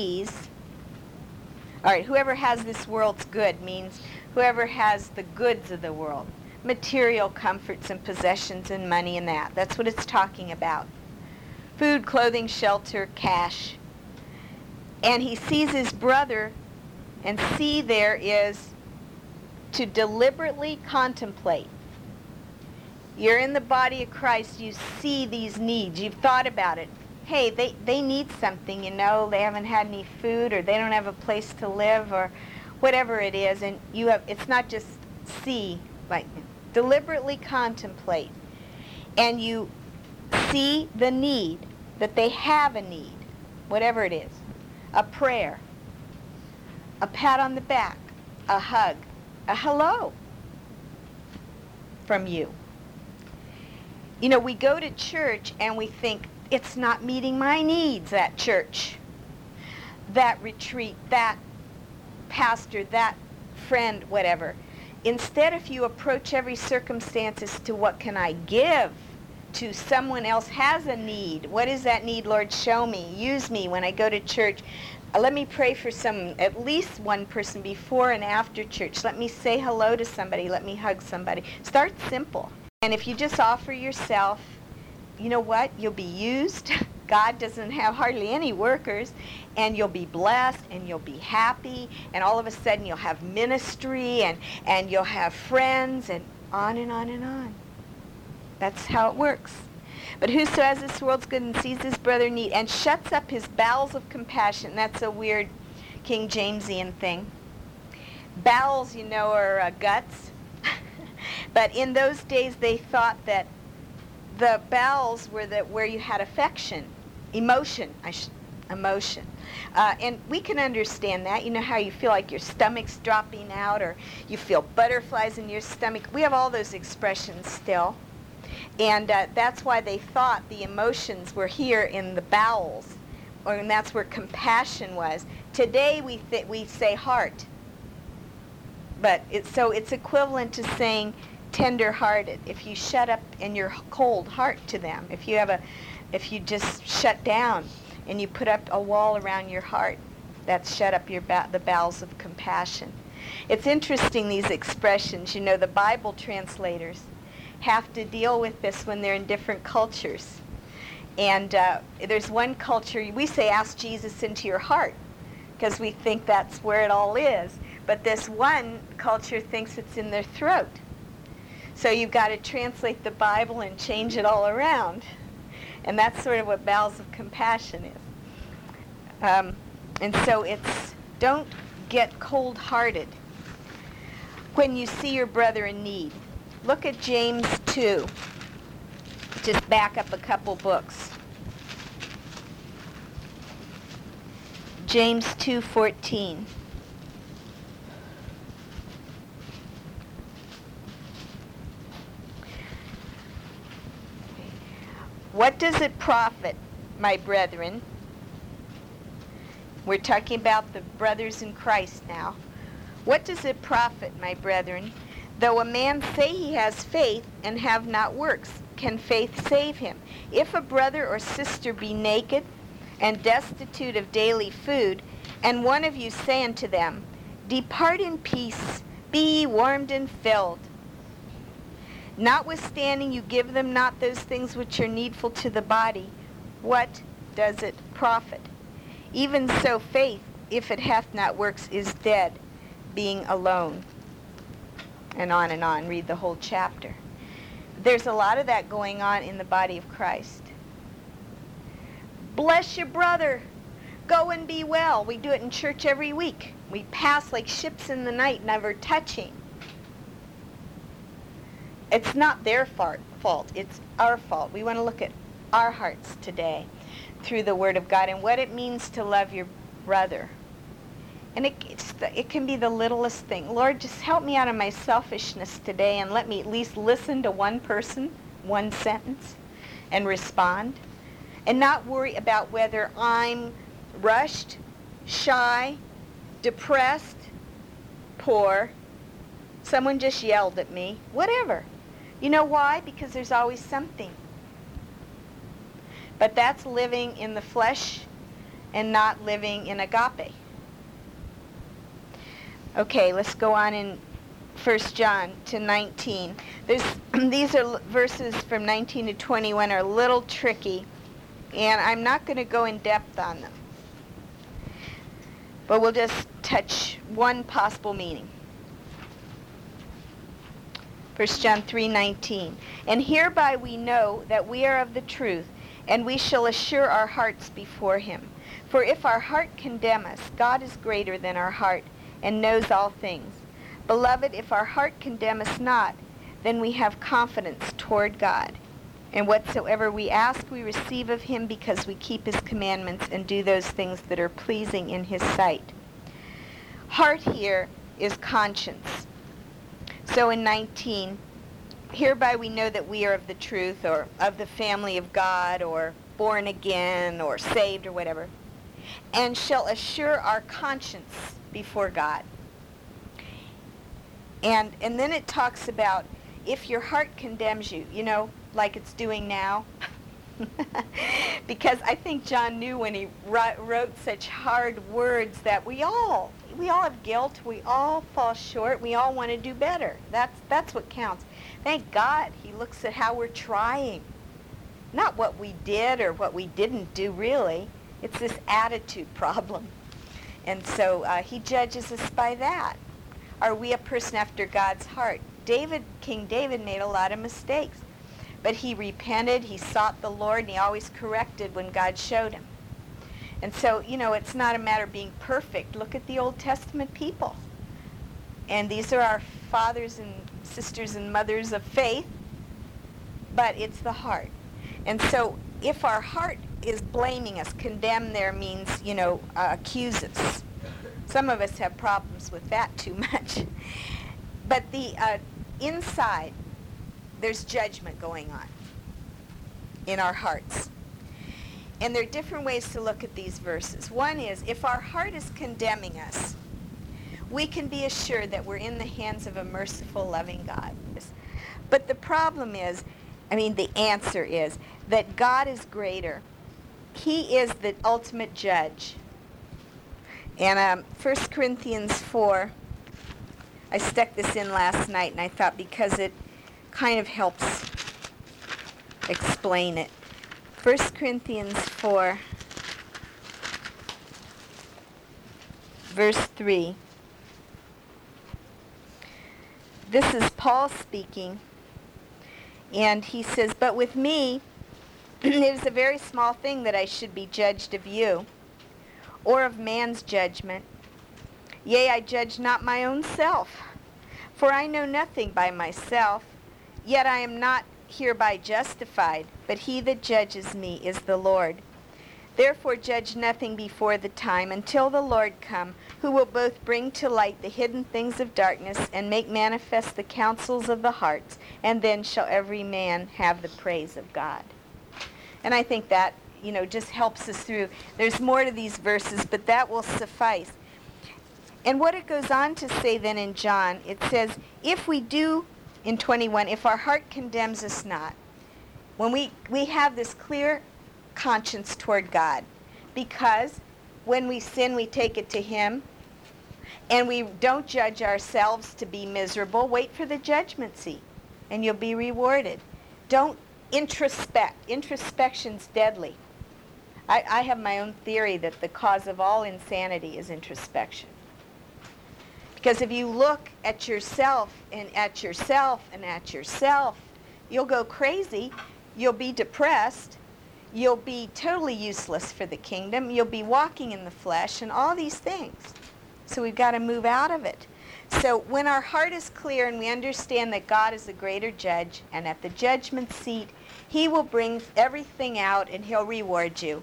has this world's good means whoever has the goods of the world, material comforts and possessions and money and that. That's what it's talking about. Food, clothing, shelter, cash. And he sees his brother, and see there is to deliberately contemplate. You're in the body of Christ, you see these needs, you've thought about it. Hey, they need something, they haven't had any food, or they don't have a place to live, or whatever it is, and it's not just see, like deliberately contemplate, and you see the need, that they have a need, whatever it is, a prayer, a pat on the back, a hug, a hello from you. You know, we go to church and we think, it's not meeting my needs, that church, that retreat, that pastor, that friend, whatever. Instead, if you approach every circumstance as to what can I give to someone else has a need. What is that need, Lord? Show me. Use me when I go to church. Let me pray for at least one person before and after church. Let me say hello to somebody. Let me hug somebody. Start simple. And if you just offer yourself, you know what? You'll be used. God doesn't have hardly any workers, and you'll be blessed, and you'll be happy, and all of a sudden you'll have ministry, and you'll have friends, and on and on and on. That's how it works. But whoso has this world's good and sees his brother in need and shuts up his bowels of compassion. That's a weird King Jamesian thing. Bowels, you know, are guts. But in those days they thought that the bowels were where you had affection, emotion. And we can understand that. You know how you feel like your stomach's dropping out, or you feel butterflies in your stomach. We have all those expressions still. And that's why they thought the emotions were here in the bowels, and that's where compassion was. Today we say heart, but it's equivalent to saying tender-hearted. If you shut up in your cold heart to them, if you just shut down and you put up a wall around your heart, that's shut up the bowels of compassion. It's interesting, these expressions. You know, the Bible translators have to deal with this when they're in different cultures. And there's one culture, we say, ask Jesus into your heart, because we think that's where it all is. But this one culture thinks it's in their throat. So you've got to translate the Bible and change it all around. And that's sort of what bowels of compassion is. And so don't get cold-hearted when you see your brother in need. Look at James 2. Just back up a couple books. James 2:14. What does it profit, my brethren? We're talking about the brothers in Christ now. What does it profit, my brethren, though a man say he has faith and have not works? Can faith save him? If a brother or sister be naked and destitute of daily food, and one of you say unto them, depart in peace, be ye warmed and filled, notwithstanding you give them not those things which are needful to the body, what does it profit? Even so faith, if it hath not works, is dead, being alone. And on, read the whole chapter. There's a lot of that going on in the body of Christ. Bless your brother. Go and be well. We do it in church every week. We pass like ships in the night, never touching. It's not their fault. It's our fault. We want to look at our hearts today through the Word of God and what it means to love your brother. And it can be the littlest thing. Lord, just help me out of my selfishness today and let me at least listen to one person, one sentence, and respond. And not worry about whether I'm rushed, shy, depressed, poor, someone just yelled at me, whatever. You know why? Because there's always something. But that's living in the flesh and not living in agape. Okay, let's go on in 1 John to 19. These are verses from 19 to 21 are a little tricky, and I'm not going to go in depth on them. But we'll just touch one possible meaning. 1 John 3:19. And hereby we know that we are of the truth, and we shall assure our hearts before him. For if our heart condemn us, God is greater than our heart, and knows all things. Beloved, if our heart condemn us not, then we have confidence toward God. And whatsoever we ask, we receive of him, because we keep his commandments and do those things that are pleasing in his sight. Heart here is conscience. So in 19, hereby we know that we are of the truth, or of the family of God, or born again, or saved, or whatever, and shall assure our conscience before God. And then it talks about if your heart condemns you, like it's doing now. Because I think John knew when he wrote such hard words that we all have guilt, we all fall short, we all want to do better. That's what counts. Thank God he looks at how we're trying. Not what we did or what we didn't do, really. It's this attitude problem. And so he judges us by that. Are we a person after God's heart? King David made a lot of mistakes. But he repented, he sought the Lord, and he always corrected when God showed him. And so, it's not a matter of being perfect. Look at the Old Testament people. And these are our fathers and sisters and mothers of faith, but it's the heart. And so if our heart is blaming us, condemn there means, accuses. Some of us have problems with that too much. But the inside, there's judgment going on in our hearts. And there are different ways to look at these verses. One is, if our heart is condemning us, we can be assured that we're in the hands of a merciful, loving God. But the problem is, the answer is, that God is greater. He is the ultimate judge. And 1 Corinthians 4, I stuck this in last night, and I thought because it kind of helps explain it. 1 Corinthians 4, verse 3. This is Paul speaking, and he says, "But with me it is a very small thing that I should be judged of you, or of man's judgment. Yea, I judge not my own self, for I know nothing by myself, yet I am not hereby justified, but he that judges me is the Lord. Therefore judge nothing before the time, until the Lord come, who will both bring to light the hidden things of darkness, and make manifest the counsels of the hearts, and then shall every man have the praise of God." And I think that, just helps us through. There's more to these verses, but that will suffice. And what it goes on to say then in John, it says, if we do, in 21, if our heart condemns us not, when we have this clear conscience toward God, because when we sin, we take it to him, and we don't judge ourselves to be miserable. Wait for the judgment seat, and you'll be rewarded. Don't introspect. Introspection's deadly. I have my own theory that the cause of all insanity is introspection. Because if you look at yourself and at yourself and at yourself, you'll go crazy, you'll be depressed, you'll be totally useless for the kingdom, you'll be walking in the flesh, and all these things. So we've got to move out of it. So when our heart is clear and we understand that God is the greater judge, and at the judgment seat, he will bring everything out and he'll reward you,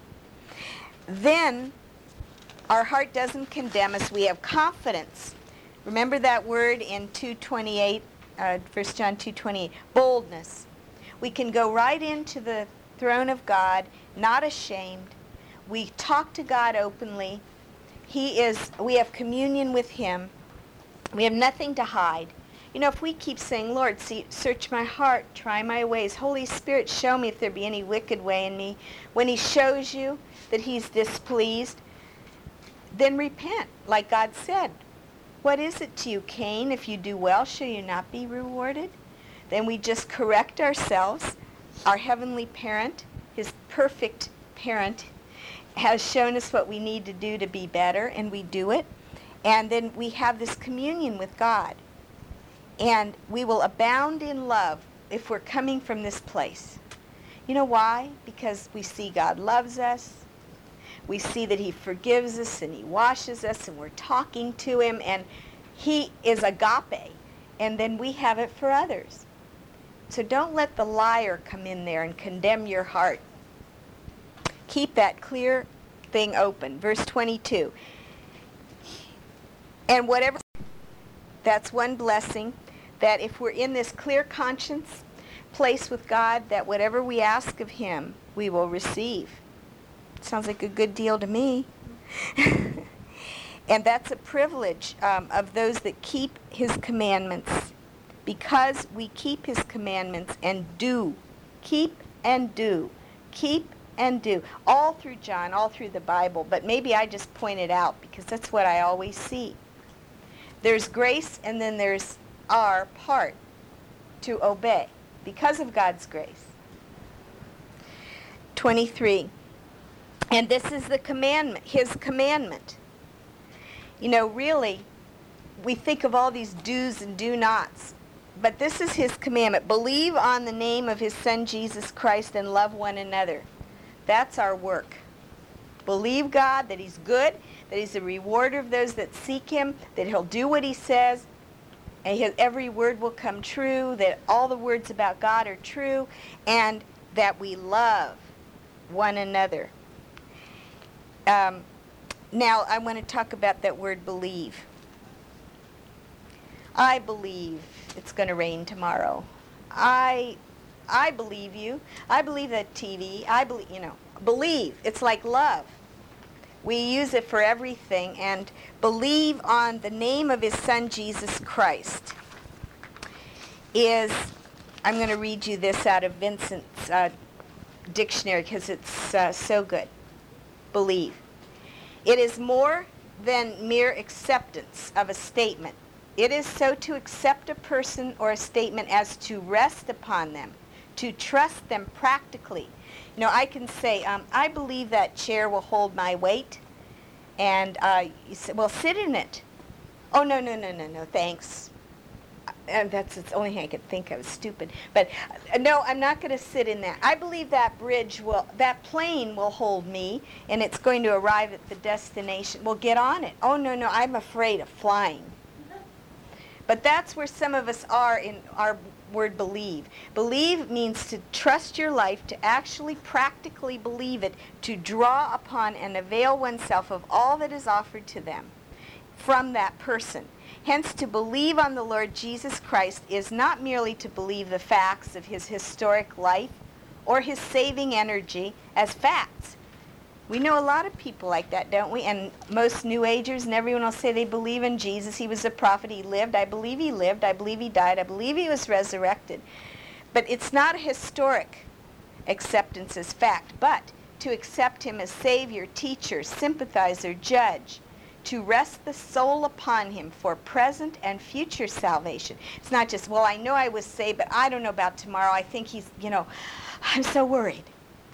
then our heart doesn't condemn us. We have confidence. Remember that word in 2:28, 1 John 2:28, boldness. We can go right into the throne of God, not ashamed. We talk to God openly. We have communion with him. We have nothing to hide. If we keep saying, Lord, search my heart, try my ways. Holy Spirit, show me if there be any wicked way in me. When he shows you that he's displeased, then repent, like God said. What is it to you, Cain? If you do well, shall you not be rewarded? Then we just correct ourselves. Our heavenly parent, his perfect parent, has shown us what we need to do to be better, and we do it. And then we have this communion with God. And we will abound in love if we're coming from this place. You know why? Because we see God loves us. We see that he forgives us and he washes us, and we're talking to him, and he is agape. And then we have it for others. So don't let the liar come in there and condemn your heart. Keep that clear thing open. Verse 22. And whatever, that's one blessing, that if we're in this clear conscience place with God, that whatever we ask of him, we will receive. Sounds like a good deal to me. And that's a privilege of those that keep his commandments, because we keep his commandments and do. Keep and do. Keep and do. All through John, all through the Bible. But maybe I just point it out because that's what I always see. There's grace, and then there's our part to obey because of God's grace. 23. And this is the commandment, his commandment. You know, really, we think of all these do's and do nots, but this is his commandment. Believe on the name of his Son, Jesus Christ, and love one another. That's our work. Believe God, that he's good, that he's a rewarder of those that seek him, that he'll do what he says, and every word will come true, that all the words about God are true, and that we love one another. Now, I want to talk about that word believe. I believe it's going to rain tomorrow. I believe you. I believe that TV. I believe, believe. It's like love. We use it for everything. And believe on the name of his Son, Jesus Christ, is, I'm going to read you this out of Vincent's dictionary because it's so good. Believe. It is more than mere acceptance of a statement. It is so to accept a person or a statement as to rest upon them, to trust them practically. I can say, I believe that chair will hold my weight, and you say, well, sit in it. Oh, no, thanks. And that's the only thing I could think of. Stupid. But no, I'm not going to sit in that. I believe that that plane will hold me, and it's going to arrive at the destination. Well, get on it. Oh, no, I'm afraid of flying. But that's where some of us are in our word believe. Believe means to trust your life, to actually practically believe it, to draw upon and avail oneself of all that is offered to them from that person. Hence, to believe on the Lord Jesus Christ is not merely to believe the facts of his historic life or his saving energy as facts. We know a lot of people like that, don't we? And most New Agers and everyone will say they believe in Jesus. He was a prophet. He lived. I believe he lived. I believe he died. I believe he was resurrected. But it's not a historic acceptance as fact, but to accept him as Savior, teacher, sympathizer, judge, to rest the soul upon him for present and future salvation. It's not just, well, I know I was saved, but I don't know about tomorrow. I think he's, I'm so worried.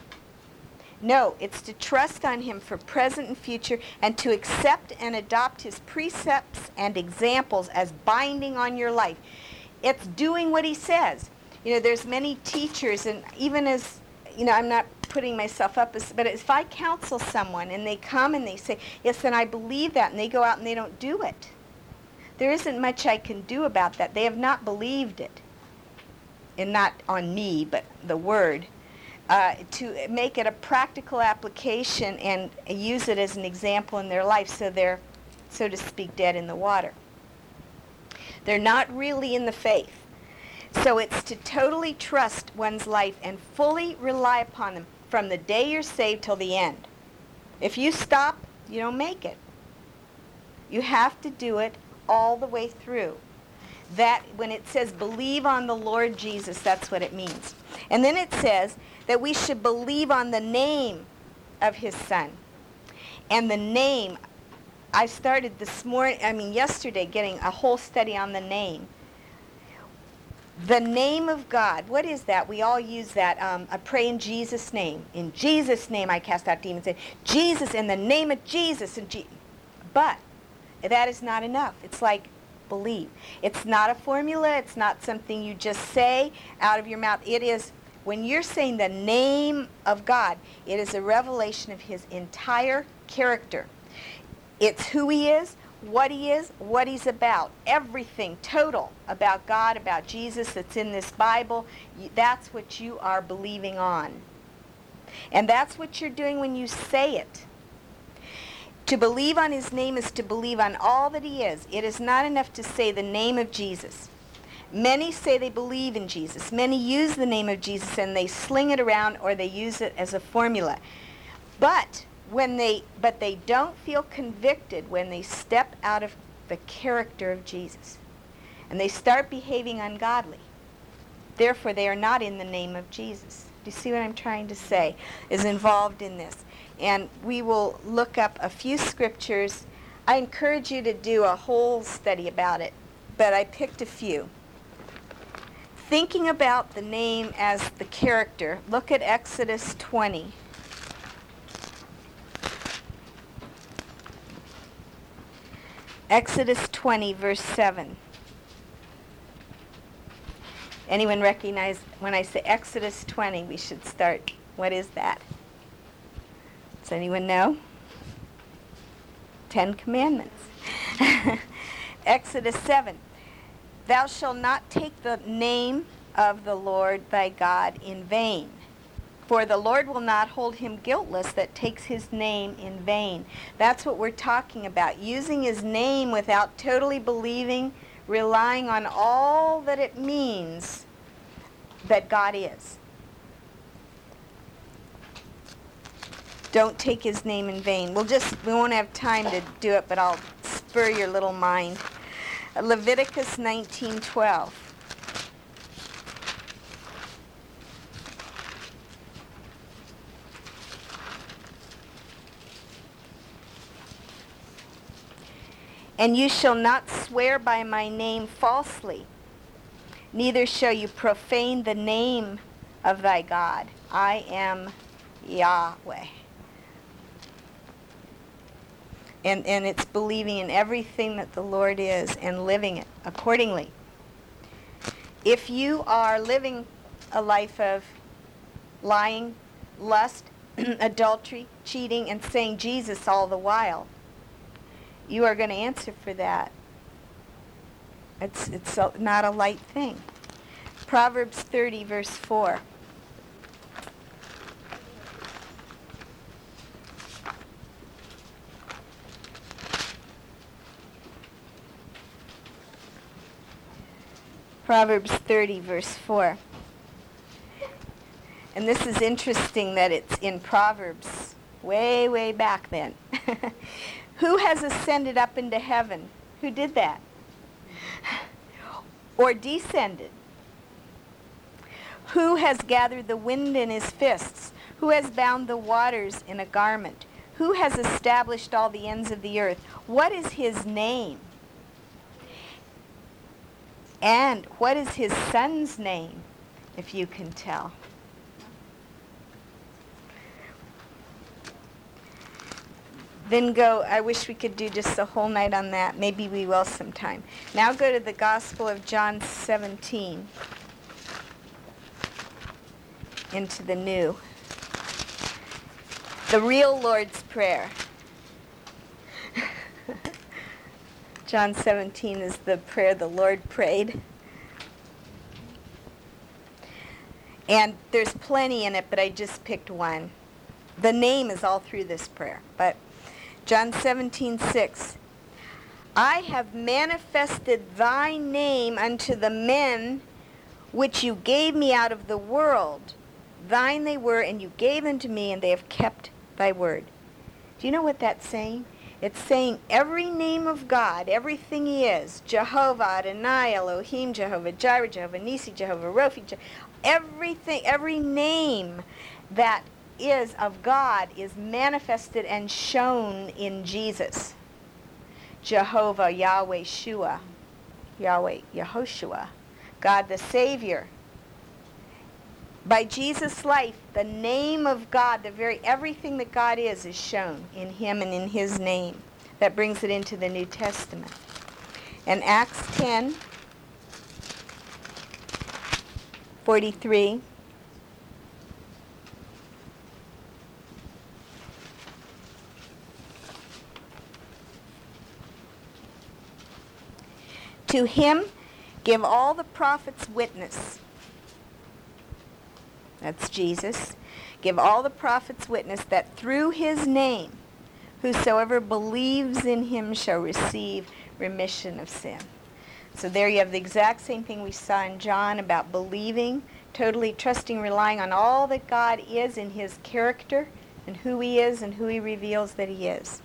No, it's to trust on him for present and future, and to accept and adopt his precepts and examples as binding on your life. It's doing what he says. There's many teachers, and even as, I'm not putting myself up, but if I counsel someone and they come and they say, yes, then I believe that, and they go out and they don't do it, there isn't much I can do about that. They have not believed it. And not on me, but the word. To make it a practical application and use it as an example in their life, so they're, so to speak, dead in the water. They're not really in the faith. So it's to totally trust one's life and fully rely upon them from the day you're saved till the end. If you stop, you don't make it. You have to do it all the way through. That, when it says believe on the Lord Jesus, that's what it means. And then it says that we should believe on the name of his Son. And the name, I started yesterday getting a whole study on the name. The name of God, what is that? We all use that. I pray in Jesus' name. In Jesus' name I cast out demons. Jesus, in the name of Jesus. But that is not enough. It's like believe. It's not a formula. It's not something you just say out of your mouth. It is, when you're saying the name of God, it is a revelation of his entire character. It's who he is, what he is, what he's about. Everything total about God, about Jesus that's in this Bible, that's what you are believing on. And that's what you're doing when you say it. To believe on his name is to believe on all that he is. It is not enough to say the name of Jesus. Many say they believe in Jesus. Many use the name of Jesus and they sling it around or they use it as a formula. But they don't feel convicted when they step out of the character of Jesus and they start behaving ungodly. Therefore, they are not in the name of Jesus. Do you see what I'm trying to say is involved in this? And we will look up a few scriptures. I encourage you to do a whole study about it, but I picked a few. Thinking about the name as the character, look at Exodus 20. Exodus 20, verse 7. Anyone recognize when I say Exodus 20, we should start? What is that? Does anyone know? 10 Commandments. Exodus 7. Thou shalt not take the name of the Lord thy God in vain. For the Lord will not hold him guiltless that takes his name in vain. That's what we're talking about. Using his name without totally believing, relying on all that it means that God is. Don't take his name in vain. We won't have time to do it, but I'll spur your little mind. Leviticus 19:12. And you shall not swear by my name falsely, neither shall you profane the name of thy God. I am Yahweh. And it's believing in everything that the Lord is and living it accordingly. If you are living a life of lying, lust, adultery, cheating, and saying Jesus all the while, you are going to answer for that. It's not a light thing. Proverbs 30, verse 4. Proverbs 30, verse 4. And this is interesting that it's in Proverbs way, way back then. Who has ascended up into heaven? Who did that? Or descended? Who has gathered the wind in his fists? Who has bound the waters in a garment? Who has established all the ends of the earth? What is his name? And what is his son's name, if you can tell? Then go, I wish we could do just a whole night on that. Maybe we will sometime. Now go to the Gospel of John 17. Into the new. The real Lord's Prayer. John 17 is the prayer the Lord prayed. And there's plenty in it, but I just picked one. The name is all through this prayer, but John 17:6. I have manifested thy name unto the men which you gave me out of the world. Thine they were, and you gave them to me, and they have kept thy word. Do you know what that's saying? It's saying every name of God, everything he is, Jehovah, Adonai, Elohim, Jehovah Jireh, Jehovah Nisi, Jehovah Rophi, everything, every name that is of God is manifested and shown in Jesus. Jehovah, Yahweh, Shua, Yahweh, Yehoshua, God the Savior. By Jesus' life, the name of God, everything that God is shown in him and in his name. That brings it into the New Testament. And Acts 10:43. To him give all the prophets witness. That's Jesus. Give all the prophets witness that through his name, whosoever believes in him shall receive remission of sin. So there you have the exact same thing we saw in John about believing, totally trusting, relying on all that God is in his character and who he is and who he reveals that he is.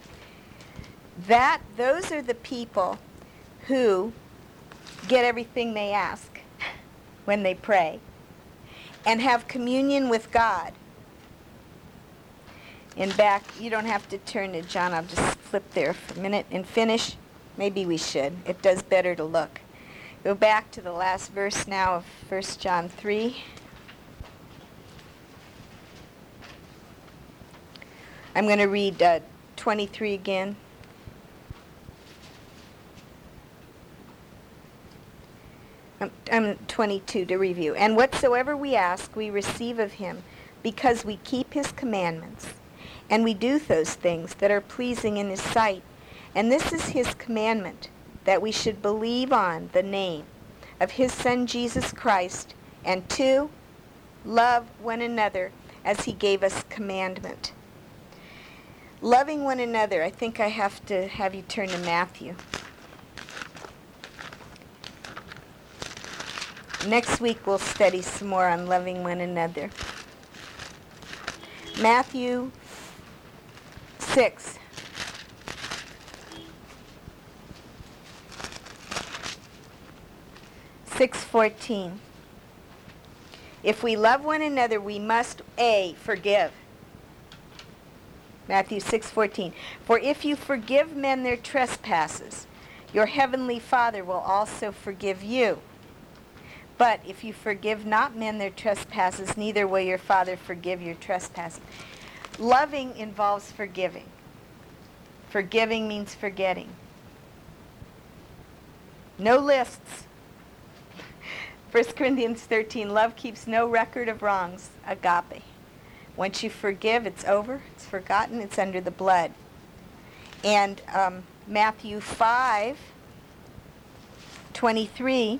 Those are the people who get everything they ask when they pray and have communion with God. And back, you don't have to turn to John. I'll just flip there for a minute and finish. Maybe we should. It does better to look. Go back to the last verse now of 1 John 3. I'm going to read 23 again. I'm 22 to review. And whatsoever we ask, we receive of him, because we keep his commandments, and we do those things that are pleasing in his sight. And this is his commandment, that we should believe on the name of his Son Jesus Christ, and to love one another as he gave us commandment. Loving one another, I think I have to have you turn to Matthew. Next week we'll study some more on loving one another. Matthew 6. (6:14). If we love one another, we must, A, forgive. Matthew 6:14. For if you forgive men their trespasses, your heavenly Father will also forgive you. But if you forgive not men their trespasses, neither will your Father forgive your trespasses. Loving involves forgiving. Forgiving means forgetting. No lists. 1 Corinthians 13, love keeps no record of wrongs, agape. Once you forgive, it's over, it's forgotten, it's under the blood. And Matthew 5:23,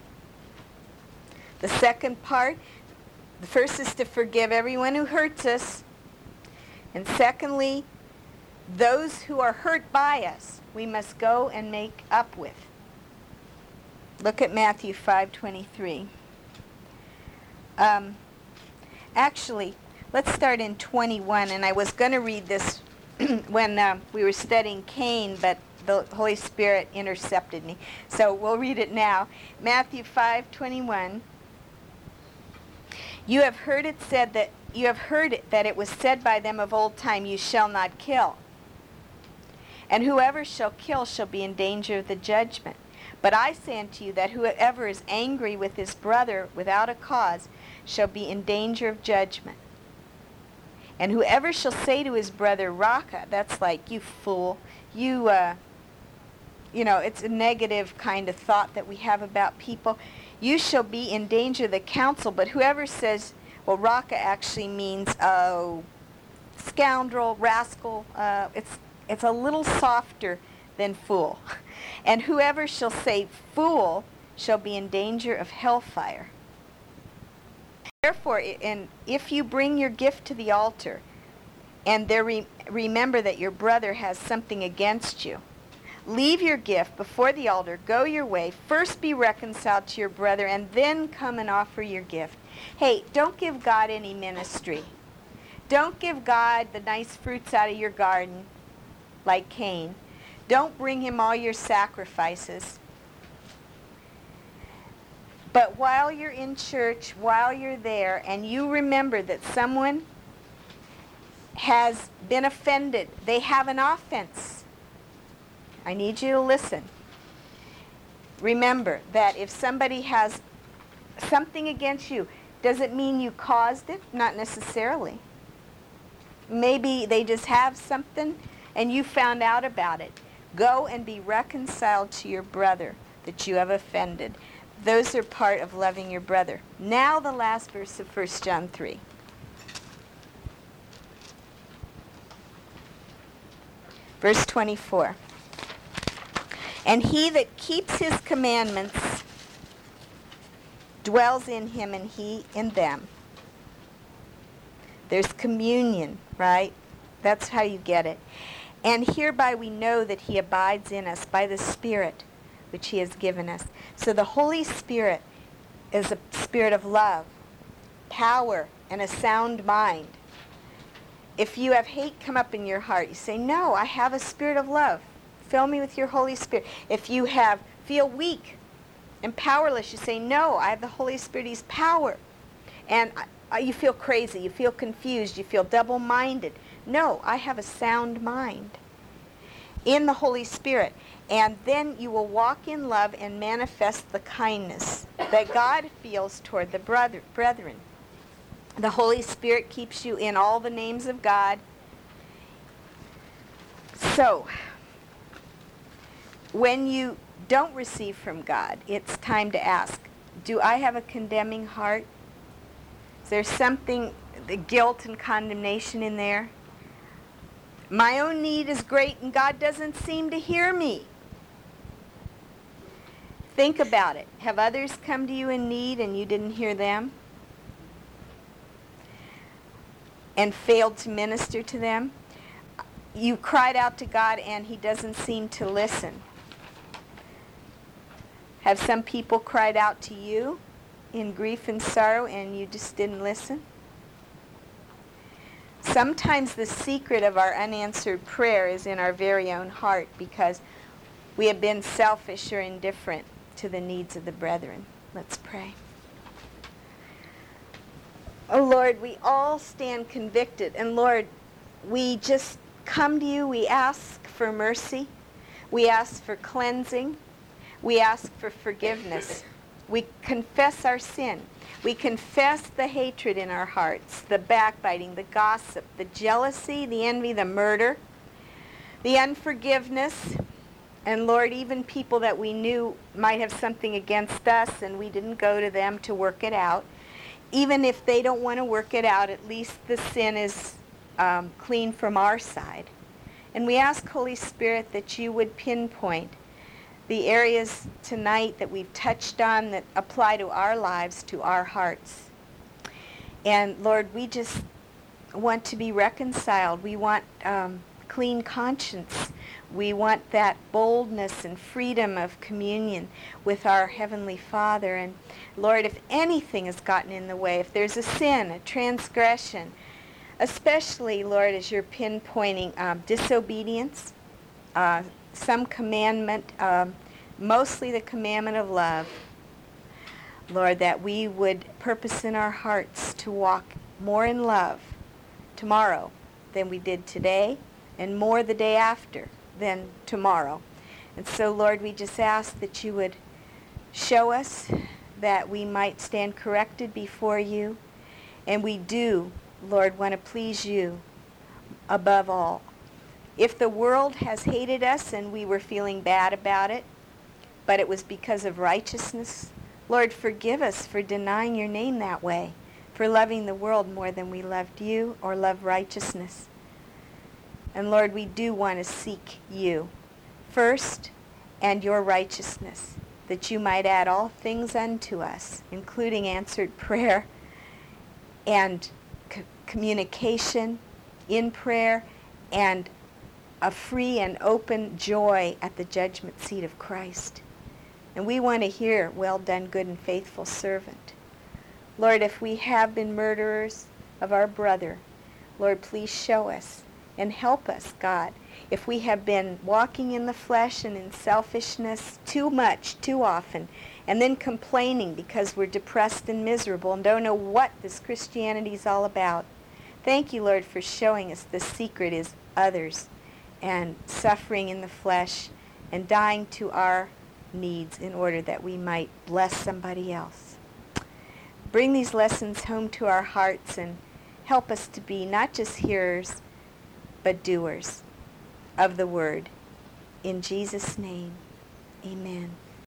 the second part, the first is to forgive everyone who hurts us. And secondly, those who are hurt by us, we must go and make up with. Look at Matthew 5:23. Actually, let's start in 21. And I was going to read this when we were studying Cain, but the Holy Spirit intercepted me. So we'll read it now. Matthew 5:21. You have heard it that it was said by them of old time, you shall not kill. And whoever shall kill shall be in danger of the judgment. But I say unto you that whoever is angry with his brother without a cause shall be in danger of judgment. And whoever shall say to his brother, Raka, that's like, you fool, it's a negative kind of thought that we have about people. You shall be in danger of the council. But whoever says, well, Raka actually means scoundrel, rascal. It's a little softer than fool. And whoever shall say fool shall be in danger of hellfire. Therefore, if you bring your gift to the altar, and there remember that your brother has something against you, leave your gift before the altar, go your way, first be reconciled to your brother, and then come and offer your gift. Hey, don't give God any ministry. Don't give God the nice fruits out of your garden, like Cain. Don't bring him all your sacrifices. But while you're in church, while you're there, and you remember that someone has been offended, they have an offense. I need you to listen. Remember that if somebody has something against you, does it mean you caused it? Not necessarily. Maybe they just have something and you found out about it. Go and be reconciled to your brother that you have offended. Those are part of loving your brother. Now the last verse of 1 John 3. Verse 24. And he that keeps his commandments dwells in him, and he in them. There's communion, right? That's how you get it. And hereby we know that he abides in us by the Spirit which he has given us. So the Holy Spirit is a spirit of love, power, and a sound mind. If you have hate come up in your heart, you say, no, I have a spirit of love. Fill me with your Holy Spirit. If you feel weak and powerless, you say, no, I have the Holy Spirit. He's power. And you feel crazy. You feel confused. You feel double-minded. No, I have a sound mind in the Holy Spirit. And then you will walk in love and manifest the kindness that God feels toward the brethren. The Holy Spirit keeps you in all the names of God. So, when you don't receive from God, it's time to ask, do I have a condemning heart? Is there something, the guilt and condemnation in there? My own need is great and God doesn't seem to hear me. Think about it. Have others come to you in need and you didn't hear them? And failed to minister to them? You cried out to God and he doesn't seem to listen. Have some people cried out to you in grief and sorrow and you just didn't listen? Sometimes the secret of our unanswered prayer is in our very own heart because we have been selfish or indifferent to the needs of the brethren. Let's pray. Oh Lord, we all stand convicted. And Lord, we just come to you. We ask for mercy. We ask for cleansing. We ask for forgiveness. We confess our sin. We confess the hatred in our hearts, the backbiting, the gossip, the jealousy, the envy, the murder, the unforgiveness. And Lord, even people that we knew might have something against us and we didn't go to them to work it out. Even if they don't want to work it out, at least the sin is clean from our side. And we ask, Holy Spirit, that you would pinpoint the areas tonight that we've touched on that apply to our lives, to our hearts. And Lord, we just want to be reconciled. We want clean conscience. We want that boldness and freedom of communion with our Heavenly Father. And Lord, if anything has gotten in the way, if there's a sin, a transgression, especially, Lord, as you're pinpointing disobedience, some commandment, mostly the commandment of love, Lord, that we would purpose in our hearts to walk more in love tomorrow than we did today, and more the day after than tomorrow. And so, Lord, we just ask that you would show us that we might stand corrected before you, and we do, Lord, want to please you above all. If the world has hated us and we were feeling bad about it, but it was because of righteousness, Lord, forgive us for denying your name that way, for loving the world more than we loved you or love righteousness. And Lord, we do want to seek you first and your righteousness, that you might add all things unto us, including answered prayer and communication in prayer and a free and open joy at the judgment seat of Christ. And we want to hear, well done, good and faithful servant. Lord, if we have been murderers of our brother, Lord, please show us and help us, God. If we have been walking in the flesh and in selfishness too much, too often, and then complaining because we're depressed and miserable and don't know what this Christianity is all about, thank you, Lord, for showing us the secret is others and suffering in the flesh and dying to our needs in order that we might bless somebody else. Bring these lessons home to our hearts and help us to be not just hearers, but doers of the word. In Jesus' name, amen.